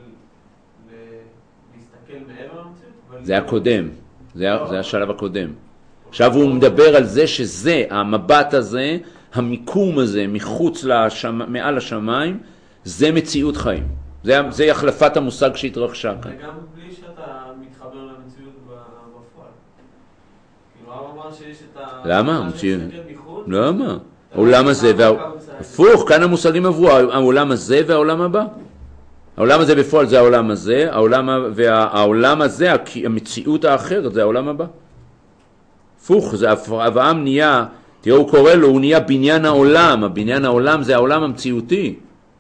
להסתכל מעבר למציאות? זה הקודם, זה השלב הקודם. עכשיו הוא מדבר על זה שזה, המבט הזה, המיקום הזה, מעל השמיים, זה מציאות חיים. זה החלפת המושג שהתרחשה כאן. וגם בלי שאתה מתחבר למציאות בפועל. כאילו הרב אמר שיש את ה... למה? למה? העולם הזה, הפוך, כאן המושגים עברו, העולם הזה והעולם הבא. העולם הזה בפועל זה העולם הזה, והעולם הזה, המציאות האחרת, זה העולם הבא. הפוך, אברהם נהיה, תראו, הוא קורא לו, הוא נהיה בניין העולם, הבניין העולם זה העולם המציאותי.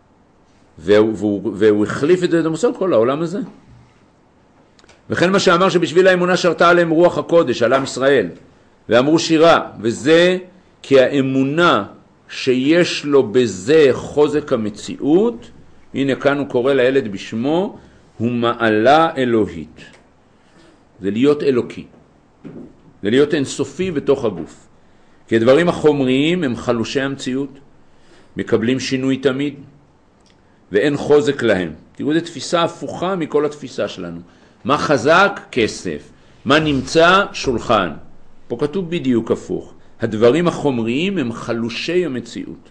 והוא החליף את זה למושג כל העולם הזה. וכן מה שאמר שבשביל האמונה שרתה עליהם רוח הקודש, על עם ישראל, ואמרו שירה, וזה כי האמונה שיש לו בזה חוזק המציאות, הנה כאן הוא קורא לילד בשמו, הוא מעלה אלוהית. זה להיות אלוקי. זה להיות אינסופי בתוך הגוף. כי הדברים החומריים הם חלושי המציאות, מקבלים שינוי תמיד, ואין חוזק להם. תראו, זו תפיסה הפוכה מכל התפיסה שלנו. מה חזק? כסף. מה נמצא? שולחן. פה כתוב בדיוק הפוך. הדברים החומריים הם חלושי המציאות.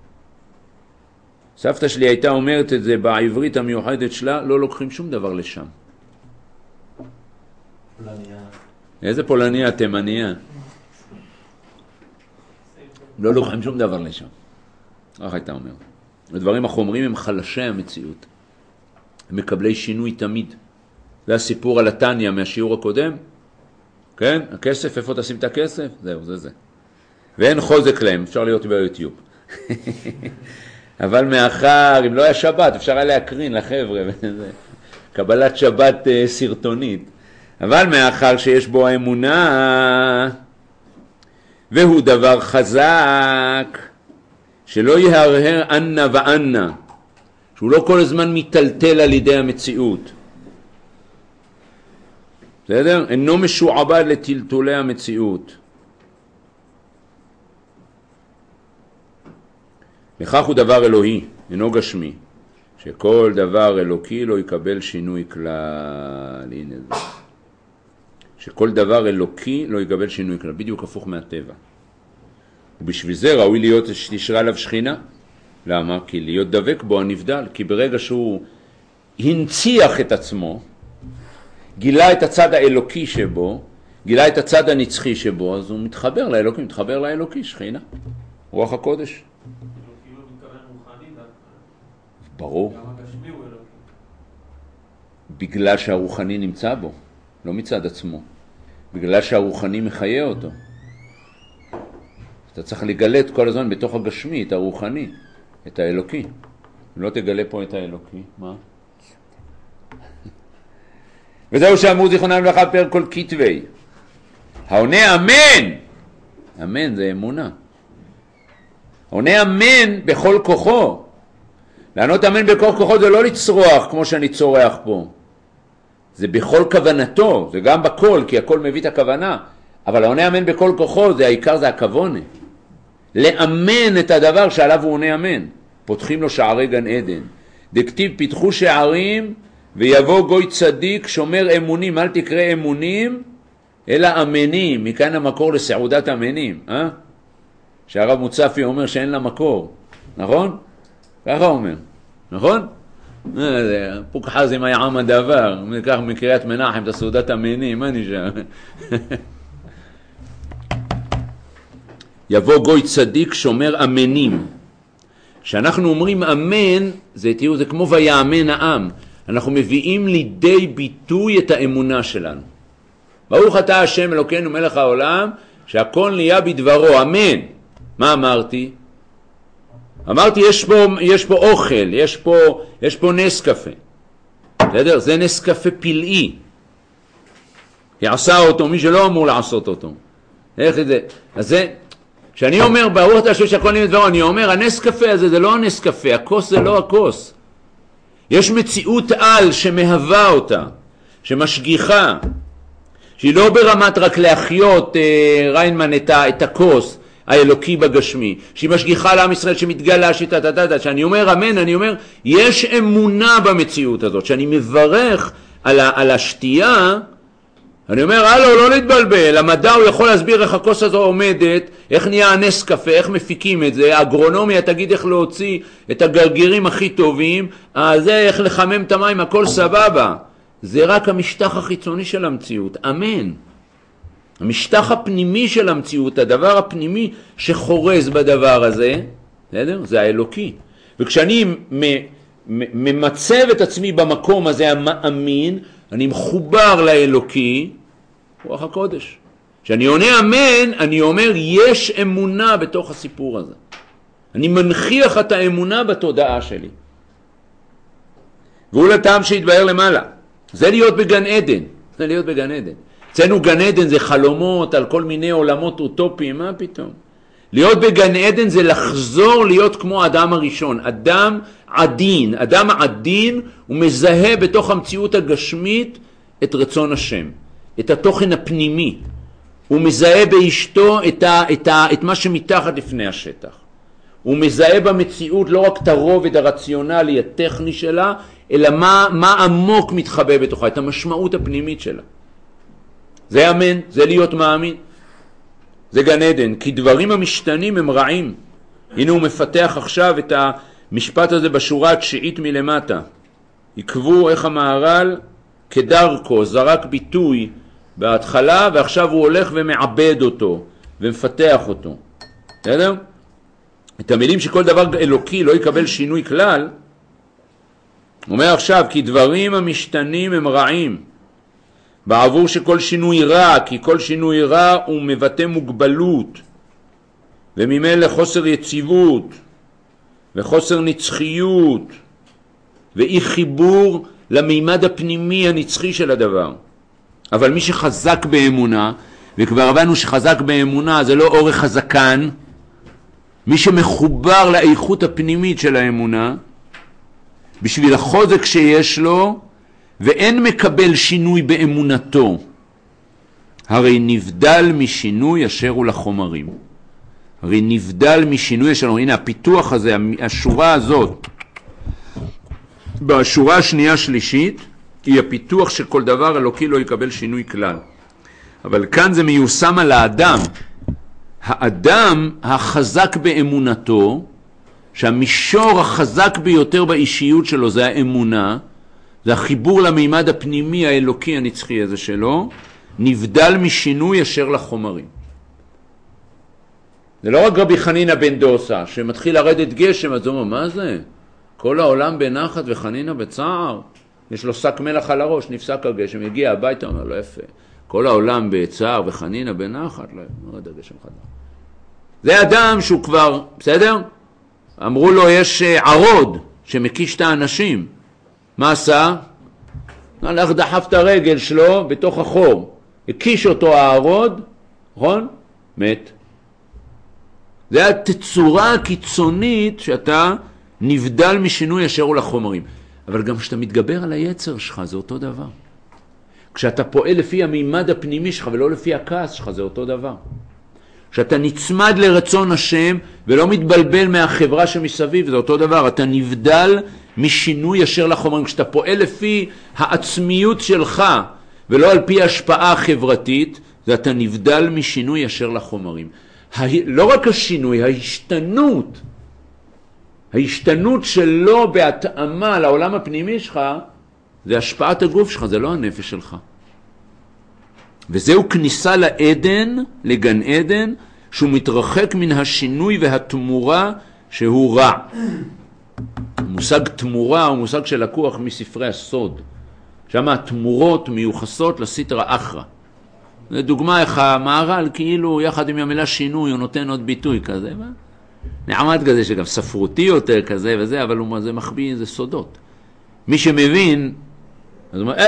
סבתא שלי הייתה אומרת את זה בעברית המיוחדת שלה, לא לוקחים שום דבר לשם. פולניה. איזה פולניה? תימניה. לא לוקחים שום דבר לשם. איך הייתה אומרת? הדברים החומריים הם חלשי המציאות. הם מקבלי שינוי תמיד. זה הסיפור על התניה מהשיעור הקודם. כן? הכסף, איפה תשים את הכסף? זהו, זה. ואין חוזק להם, אפשר להיות ביוטיוב. אבל מאחר, אם לא היה שבת, אפשר היה להקרין לחבר'ה. קבלת שבת סרטונית. אבל מאחר שיש בו האמונה, והוא דבר חזק, שלא יהרהר אנה ואנה, שהוא לא כל הזמן מטלטל על ידי המציאות. בסדר? אינו משועבד לטלטולי המציאות. לכך הוא דבר אלוהי, אינו גשמי, שכל דבר אלוקי לא יקבל שינוי כלל. הנה זה. שכל דבר אלוקי לא יקבל שינוי כלל, בדיוק הפוך מהטבע. ובשביל זה ראוי להיות שתשרה עליו שכינה. למה? כי להיות דבק בו הנבדל, כי ברגע שהוא הנציח את עצמו, גילה את הצד האלוקי שבו, גילה את הצד הנצחי שבו, אז הוא מתחבר לאלוקי, מתחבר לאלוקי, שכינה, רוח הקודש. כאילו מתכוון רוחני דווקא. ברור. גם הגשמי הוא אלוקי. בגלל שהרוחני נמצא בו, לא מצד עצמו. בגלל שהרוחני מחיה אותו. אתה צריך לגלות כל הזמן בתוך הגשמי, את הרוחני, את האלוקי. אם לא תגלה פה את האלוקי, מה? וזהו שאמרו זיכרונם לברכה פרק כל כתבי. העונה אמן. אמן זה אמונה. העונה אמן בכל כוחו. לענות אמן בכל כוחו זה לא לצרוח כמו שאני צורח פה. זה בכל כוונתו, זה גם בכל, כי הכל מביא את הכוונה. אבל העונה אמן בכל כוחו, זה העיקר, זה הכוונה. לאמן את הדבר שעליו הוא עונה אמן. פותחים לו שערי גן עדן. דכתיב פיתחו שערים ויבוא גוי צדיק שומר אמונים. אל תקרא אמונים אלא אמנים. מכאן המקור לסעודת אמנים. שהרב מוצפי אומר שאין לה מקור. נכון? ככה אומר. נכון? פוק חזים היה עם הדבר. ניקח מקריאת מנחם את הסעודת אמנים. מה נשאר? יבוא גוי צדיק שומר אמנים. כשאנחנו אומרים אמן, זה כמו ויאמן העם. אנחנו מביאים לידי ביטוי את האמונה שלנו. ברוך אתה השם אלוקינו מלך העולם, שהכל נהיה בדברו, אמן. מה אמרתי? אמרתי יש פה אוכל, יש פה נס קפה. בסדר? זה נס קפה פלאי. יעשה אותו מי שלא אמור לעשות אותו. איך זה? אז זה, כשאני אומר ברוך אתה השם שהכל נהיה בדברו, אני אומר הנס קפה הזה זה לא הנס קפה, הכוס זה לא הכוס. יש מציאות על שמהווה אותה, שמשגיחה, שהיא לא ברמת רק להחיות ריינמן את הכוס האלוקי בגשמי, שהיא משגיחה לעם ישראל שמתגלה שאני אומר אמן, אני אומר יש אמונה במציאות הזאת, שאני מברך על השתייה, אני אומר לא להתבלבל, המדע הוא יכול להסביר איך הכוס הזו עומדת, איך נהיה הנס קפה, איך מפיקים את זה, האגרונומיה תגיד איך להוציא את הגרגירים הכי טובים, זה איך לחמם את המים, הכל סבבה. זה רק המשטח החיצוני של המציאות, אמן. המשטח הפנימי של המציאות, הדבר הפנימי שחורז בדבר הזה, בסדר? זה האלוקי. וכשאני ממצב את עצמי במקום הזה המאמין, אני מחובר לאלוקי, רוח הקודש. כשאני עונה אמן, אני אומר יש אמונה בתוך הסיפור הזה. אני מנחיח את האמונה בתודעה שלי. והוא לטעם שהתבהר למעלה. זה להיות בגן עדן. זה להיות בגן עדן. אצלנו גן עדן זה חלומות על כל מיני עולמות אוטופיים, מה פתאום? להיות בגן עדן זה לחזור להיות כמו אדם הראשון. אדם עדין. אדם עדין הוא מזהה בתוך המציאות הגשמית את רצון השם. את התוכן הפנימי. הוא מזהה באשתו את מה שמתחת לפני השטח. הוא מזהה במציאות לא רק את הרובד הרציונלי, הטכני שלה, אלא מה עמוק מתחבא בתוכה, את המשמעות הפנימית שלה. זה אמן, זה להיות מאמין. זה גן עדן, כי דברים המשתנים הם רעים. הנה הוא מפתח עכשיו את המשפט הזה בשורה התשיעית מלמטה. יקבו איך המהר"ל כדרכו, זרק ביטוי בהתחלה, ועכשיו הוא הולך ומעבד אותו, ומפתח אותו. בסדר? את המילים שכל דבר אלוקי לא יקבל שינוי כלל, הוא אומר עכשיו, כי דברים המשתנים הם רעים, בעבור שכל שינוי רע, כי כל שינוי רע הוא מבטא מוגבלות, וממילא חוסר יציבות, וחוסר נצחיות, ואי חיבור למימד הפנימי הנצחי של הדבר. אבל מי שחזק באמונה, וכבר הבנו שחזק באמונה זה לא אורך חזקן, מי שמחובר לאיכות הפנימית של האמונה, בשביל החוזק שיש לו, ואין מקבל שינוי באמונתו, הרי נבדל משינוי אשר הוא לחומרים. הרי נבדל משינוי אשר הוא, הנה הפיתוח הזה, השורה הזאת, בשורה השנייה שלישית, היא הפיתוח שכל דבר אלוקי לא יקבל שינוי כלל. אבל כאן זה מיושם על האדם. האדם החזק באמונתו, שהמישור החזק ביותר באישיות שלו זה האמונה, זה החיבור למימד הפנימי האלוקי הנצחי הזה שלו, נבדל משינוי אשר לחומרים. זה לא רק רבי חנינה בן דוסה, שמתחיל לרדת גשם, אז הוא אומר, מה זה? כל העולם בנחת וחנינה בצער. יש לו שק מלח על הראש, נפסק הגשם, הגיע הביתה, אומר לו יפה. כל העולם בצער וחנינה בנחת, לא יודע גשם חדר. זה אדם שהוא כבר, בסדר? אמרו לו יש ערוד שמקיש את האנשים. מה עשה? הלך דחף את הרגל שלו בתוך החור. הקיש אותו הערוד, נכון? מת. זה התצורה הקיצונית שאתה נבדל משינוי אשר הוא לחומרים. אבל גם כשאתה מתגבר על היצר שלך זה אותו דבר. כשאתה פועל לפי המימד הפנימי שלך ולא לפי הכעס שלך זה אותו דבר. כשאתה נצמד לרצון השם ולא מתבלבל מהחברה שמסביב זה אותו דבר. אתה נבדל משינוי אשר לחומרים. כשאתה פועל לפי העצמיות שלך ולא על פי השפעה החברתית, זה אתה נבדל משינוי אשר לחומרים. לא רק השינוי, ההשתנות שלו בהתאמה לעולם הפנימי שלך, זה השפעת הגוף שלך, זה לא הנפש שלך. וזהו כניסה לעדן, לגן עדן, שהוא מתרחק מן השינוי והתמורה שהוא רע. המושג תמורה הוא מושג שלקוח מספרי הסוד. שם התמורות מיוחסות לסטרא אחרא. זה דוגמה איך המהר"ל כאילו יחד עם המילה שינוי הוא נותן עוד ביטוי כזה, נעמד כזה שגם ספרותי יותר כזה וזה, אבל הוא זה מחביא, זה סודות. מי שמבין, אז הוא אומר,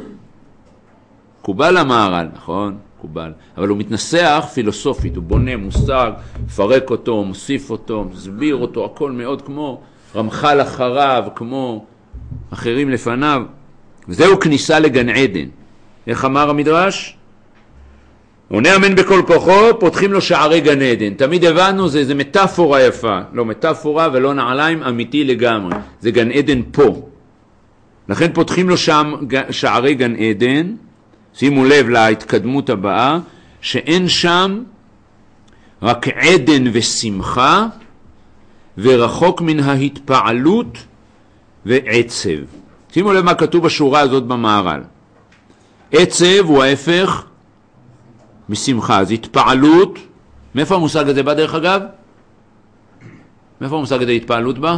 קובל המהר"ל, נכון? קובל. אבל הוא מתנסח פילוסופית, הוא בונה מושג, פרק אותו, מוסיף אותו, מסביר אותו, הכל מאוד כמו רמח"ל אחריו, כמו אחרים לפניו. וזהו כניסה לגן עדן. איך אמר המדרש? עונה אמן בכל כוחו, פותחים לו שערי גן עדן. תמיד הבנו, זה מטאפורה יפה. לא מטאפורה ולא נעליים, אמיתי לגמרי. זה גן עדן פה. לכן פותחים לו שם שערי גן עדן. שימו לב להתקדמות הבאה, שאין שם רק עדן ושמחה, ורחוק מן ההתפעלות ועצב. שימו לב מה כתוב בשורה הזאת במהר"ל. עצב הוא ההפך משמחה. אז התפעלות, מאיפה המושג הזה בא דרך אגב? מאיפה המושג הזה התפעלות בא?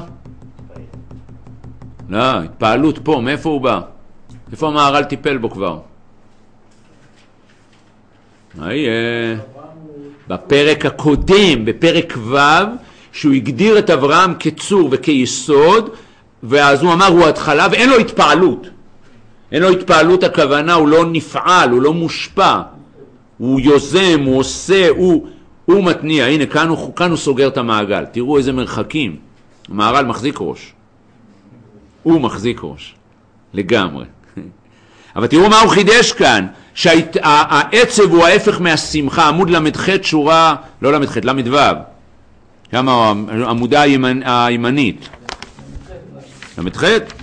לא, התפעלות פה, מאיפה הוא בא? איפה המהר"ל טיפל בו כבר? בפרק הקודם, בפרק ו', שהוא הגדיר את אברהם כצור וכיסוד, ואז הוא אמר הוא התחלה ואין לו התפעלות. אין לו התפעלות, הכוונה הוא לא נפעל, הוא לא מושפע, הוא יוזם, הוא עושה, הוא מתניע. הנה כאן הוא סוגר את המעגל. תראו איזה מרחקים. המהר"ל מחזיק ראש, הוא מחזיק ראש לגמרי. אבל תראו מה הוא חידש כאן, שהעצב הוא ההפך מהשמחה. עמוד למדח שורה, לא למדח, למדו, כמה עמודה הימנית, למדח?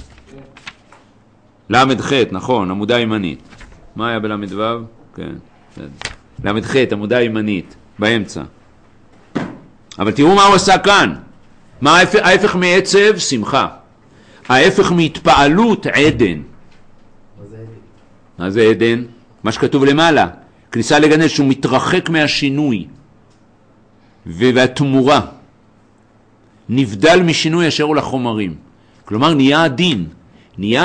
למדח, נכון, עמודה הימנית. מה היה בלמדו? כן, למדח, עמודה הימנית באמצע. אבל תראו מה הוא עשה כאן. מה ההפך מעצב? שמחה. ההפך מהתפעלות? עדן. מה זה עדן? מה שכתוב למעלה, כניסה לגן עדן, שהוא מתרחק מהשינוי והתמורה, נבדל משינוי אשר הוא לחומרים. כלומר נהיה הדין. נהיה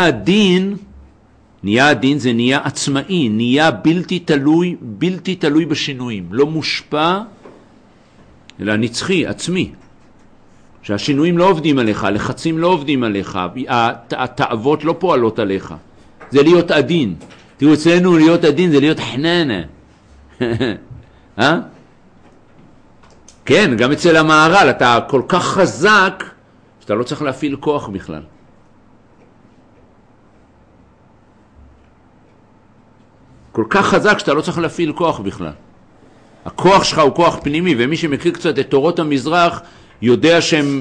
הדין זה נהיה עצמאי, נהיה בלתי תלוי בשינויים, לא מושפע אלא נצחי, עצמי, שהשינויים לא עובדים עליך, הלחצים לא עובדים עליך, התאוות לא פועלות עליך. זה להיות עדין. תראו, אצלנו להיות עדין זה להיות חננה. כן, גם אצל המהר"ל אתה כל כך חזק שאתה לא צריך להפעיל כוח בכלל. כל כך חזק שאתה לא צריך להפעיל כוח בכלל. הכוח שלך הוא כוח פנימי, ומי שמכיר קצת את תורות המזרח יודע שהם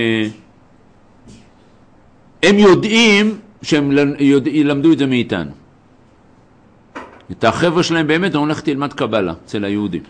יודעים שהם ילמדו את זה מאיתנו. את החבר'ה שלהם באמת הם הולכים ללמד קבלה אצל היהודים.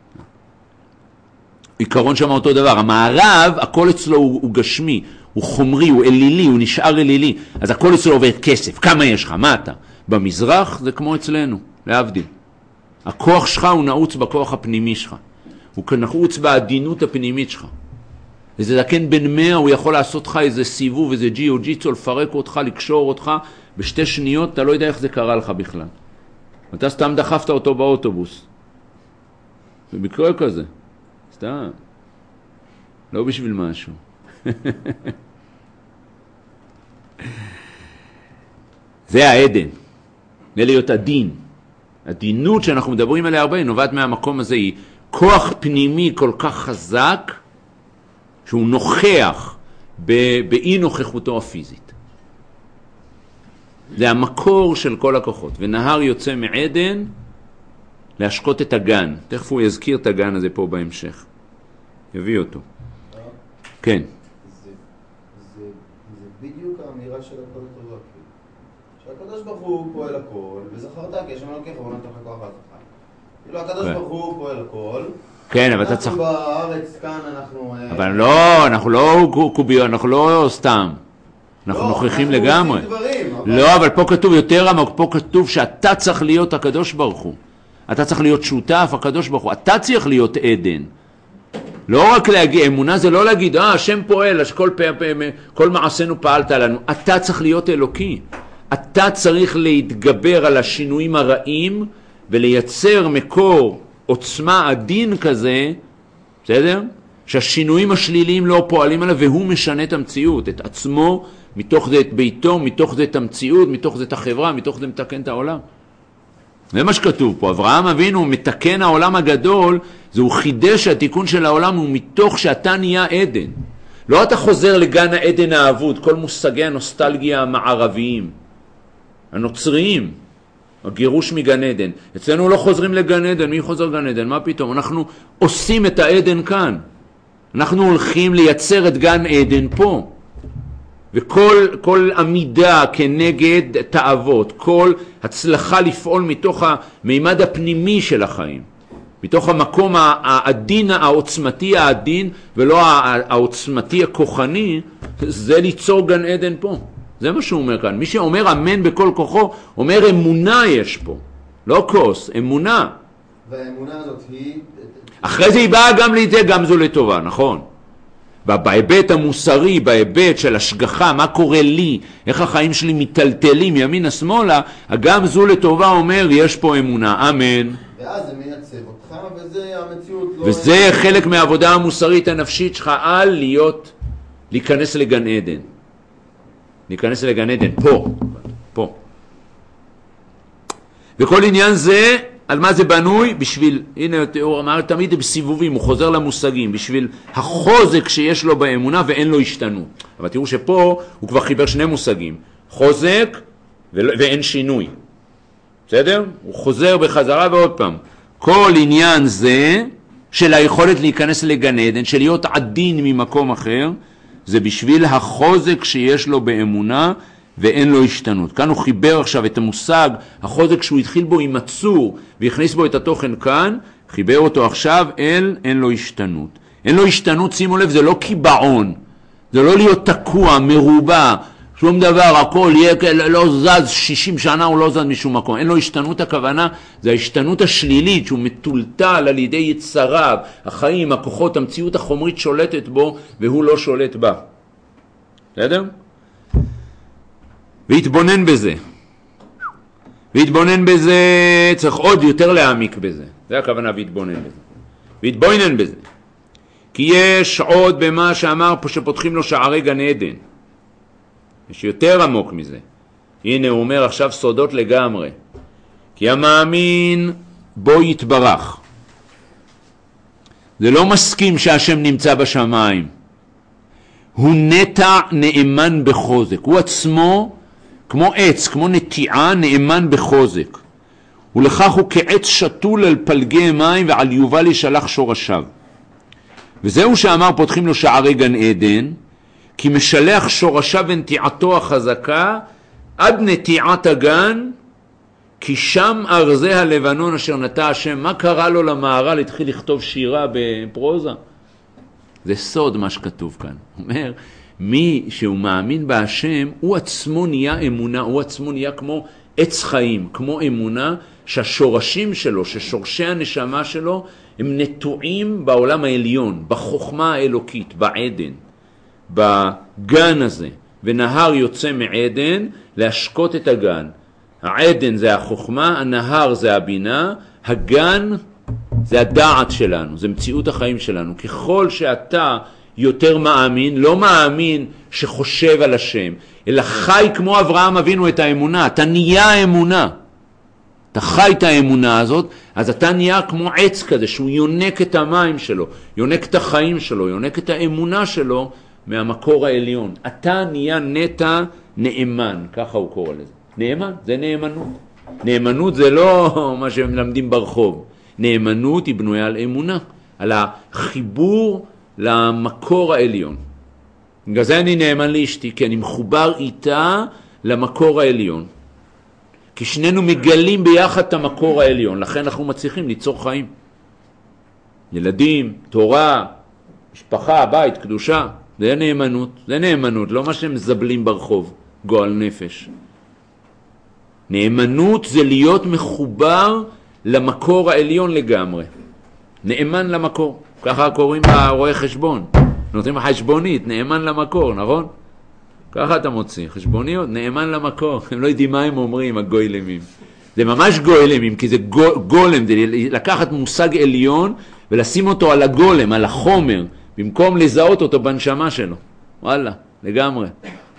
עיקרון שם אותו דבר. המערב, הכל אצלו הוא גשמי, הוא חומרי, הוא אלילי, הוא נשאר אלילי. אז הכל אצלו עובד כסף. כמה יש לך? מה אתה? במזרח זה כמו אצלנו, להבדיל. הכוח שלך הוא נעוץ בכוח הפנימי שלך. הוא נעוץ בעדינות הפנימית שלך. איזה זקן בן 100 הוא יכול לעשות לך איזה סיבוב, איזה ג'יו-ג'יצו, לפרק אותך, לקשור אותך, בשתי שניות אתה לא יודע איך זה קרה לך בכלל. אתה סתם דחפת אותו באוטובוס. במקרה כזה. סתם. לא בשביל משהו. זה העדן. זה להיות הדין. הדינות שאנחנו מדברים עליה הרבה, נובעת מהמקום הזה, היא כוח פנימי כל כך חזק, שהוא נוכח באי נוכחותו הפיזית. זה המקור של כל הכוחות. ונהר יוצא מעדן להשקות את הגן. תכף הוא יזכיר את הגן הזה פה בהמשך. יביא אותו. כן. זה בדיוק האמירה של הכל התורה. שהקדוש ברוך הוא פועל הכל, וזכרת כי יש לנו ככה, הוא נתן לך כוח ההצלחה. כאילו הקדוש ברוך הוא פועל הכל. כן, אבל אתה צריך... אנחנו בארץ כאן אנחנו... אבל לא, אנחנו לא קוביות, אנחנו לא סתם. אנחנו נוכחים לגמרי. לא, אבל פה כתוב יותר עמוק, פה כתוב שאתה צריך להיות הקדוש ברוך הוא. אתה צריך להיות שותף, הקדוש ברוך הוא. אתה צריך להיות עדן. לא רק להגיד, אמונה זה לא להגיד, השם פועל, כל מעשינו פעלת לנו. אתה צריך להיות אלוקי. אתה צריך להתגבר על השינויים הרעים ולייצר מקור עוצמה עדין כזה, בסדר? שהשינויים השליליים לא פועלים עליו, והוא משנה את המציאות, את עצמו, מתוך זה את ביתו, מתוך זה את המציאות, מתוך זה את החברה, מתוך זה מתקן את העולם. זה מה שכתוב פה. אברהם אבינו מתקן העולם הגדול, זה הוא חידש התיקון של העולם, הוא מתוך שאתה נהיה עדן. לא אתה חוזר לגן העדן האבוד, כל מושגי הנוסטלגיה המערביים, הנוצריים, הגירוש מגן עדן. אצלנו לא חוזרים לגן עדן, מי חוזר גן עדן? מה פתאום? אנחנו עושים את העדן כאן. אנחנו הולכים לייצר את גן עדן פה. וכל עמידה כנגד תאוות, כל הצלחה לפעול מתוך המימד הפנימי של החיים, מתוך המקום העדין, העוצמתי העדין, ולא העוצמתי הכוחני, זה ליצור גן עדן פה. זה מה שהוא אומר כאן. מי שאומר אמן בכל כוחו, אומר אמונה יש פה. לא כוס, אמונה. והאמונה הזאת היא... אחרי זה היא באה גם לידי, גם זו לטובה, נכון? בהיבט המוסרי, בהיבט של השגחה, מה קורה לי, איך החיים שלי מטלטלים ימינה שמאלה, גם זו לטובה אומר, יש פה אמונה, אמן. ואז זה מייצב אותך, וזה המציאות לא... וזה חלק מהעבודה המוסרית הנפשית שלך, על להיכנס לגן עדן. להיכנס לגן עדן, פה. וכל עניין זה, על מה זה בנוי? בשביל, הנה, הוא אמר תמיד בסיבובים, הוא חוזר למושגים, בשביל החוזק שיש לו באמונה ואין לו השתנות. אבל תראו שפה הוא כבר חיבר שני מושגים, חוזק ואין שינוי. בסדר? הוא חוזר בחזרה ועוד פעם. כל עניין זה של היכולת להיכנס לגן עדן, של להיות עדין ממקום אחר, זה בשביל החוזק שיש לו באמונה ואין לו השתנות. כאן הוא חיבר עכשיו את המושג, החוזק שהוא התחיל בו עם הצור והכניס בו את התוכן כאן, חיבר אותו עכשיו אין לו השתנות. אין לו השתנות, שימו לב, זה לא קיבעון, זה לא להיות תקוע, מרובע, שום דבר, הכל יהיה, לא זז 60 שנה, הוא לא זז משום מקום. אין לו השתנות, הכוונה, זה ההשתנות השלילית, שהוא מטולטל על ידי יצריו, החיים, הכוחות, המציאות החומרית שולטת בו, והוא לא שולט בה. בסדר? והתבונן בזה, צריך עוד יותר להעמיק בזה. זה הכוונה, והתבונן בזה. כי יש עוד במה שאמר פה שפותחים לו שערי גן עדן. יש יותר עמוק מזה. הנה הוא אומר עכשיו סודות לגמרי. כי המאמין בו יתברך. זה לא מסכים שהשם נמצא בשמיים. הוא נטע נאמן בחוזק. הוא עצמו כמו עץ, כמו נטיעה נאמן בחוזק. ולכך הוא כעץ שתול על פלגי מים ועל יובל ישלח שורשיו. וזהו שאמר פותחים לו שערי גן עדן, כי משלח שורשיו ונטיעתו החזקה עד נטיעת הגן, כי שם ארזי הלבנון אשר נטע השם. מה קרה לו למהר"ל? התחיל לכתוב שירה בפרוזה. זה סוד מה שכתוב כאן. הוא אומר, מי שהוא מאמין בהשם, הוא עצמו נהיה אמונה, הוא עצמו נהיה כמו עץ חיים, כמו אמונה, שהשורשים שלו, ששורשי הנשמה שלו, הם נטועים בעולם העליון, בחוכמה האלוקית, בעדן, בגן הזה. ונהר יוצא מעדן להשקות את הגן. העדן זה החוכמה, הנהר זה הבינה, הגן זה הדעת שלנו, זה מציאות החיים שלנו. ככל שאתה יותר מאמין, לא מאמין שחושב על השם, אלא חי כמו אברהם אבינו את האמונה, אתה נהיה אמונה. אתה חי את האמונה הזאת, אז אתה נהיה כמו עץ כזה, שהוא יונק את המים שלו, יונק את החיים שלו, יונק את האמונה שלו מהמקור העליון. אתה נהיה נטע נאמן, ככה הוא קורא לזה. נאמן, זה נאמנות. נאמנות זה לא מה שהם למדים ברחוב. נאמנות היא בנויה על אמונה, על החיבור למקור העליון. בגלל זה אני נאמן לאשתי, כי אני מחובר איתה למקור העליון. כי שנינו מגלים ביחד את המקור העליון, לכן אנחנו מצליחים ליצור חיים. ילדים, תורה, משפחה, בית, קדושה, זה נאמנות. זה נאמנות, לא מה שהם מזבלים ברחוב, גועל נפש. נאמנות זה להיות מחובר למקור העליון לגמרי. נאמן למקור. ככה קוראים רואה חשבון. נותנים חשבונית, נאמן למקור, נכון? ככה אתה מוציא, חשבוניות, נאמן למקור. הם לא יודעים מה הם אומרים, הגוילמים. זה ממש גולמים, כי זה גולם, זה לקחת מושג עליון ולשים אותו על הגולם, על החומר, במקום לזהות אותו בנשמה שלו. וואלה, לגמרי.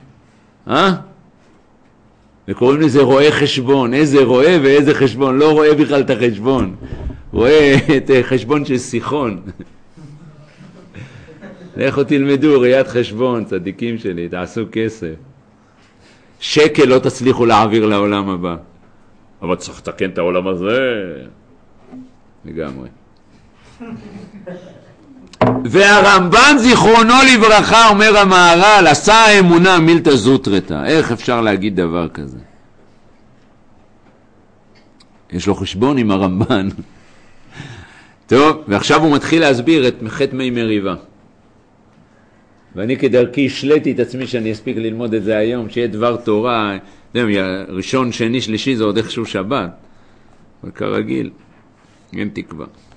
וקוראים לזה רואה חשבון, איזה רואה ואיזה חשבון, לא רואה בכלל את החשבון, רואה את חשבון של שיחון. לכו תלמדו ראיית חשבון, צדיקים שלי, תעשו כסף. שקל לא תצליחו להעביר לעולם הבא. אבל צריך לתקן את העולם הזה. לגמרי. והרמב"ן זיכרונו לברכה, אומר המהר"ל, עשה האמונה מילתא זוטרתא. איך אפשר להגיד דבר כזה? יש לו חשבון עם הרמב"ן. טוב, ועכשיו הוא מתחיל להסביר את חטא מי מריבה. ואני כדרכי השליתי את עצמי שאני אספיק ללמוד את זה היום, שיהיה דבר תורה, ראשון, שני, שלישי, זה עוד איכשהו שבת. אבל כרגיל, אין תקווה.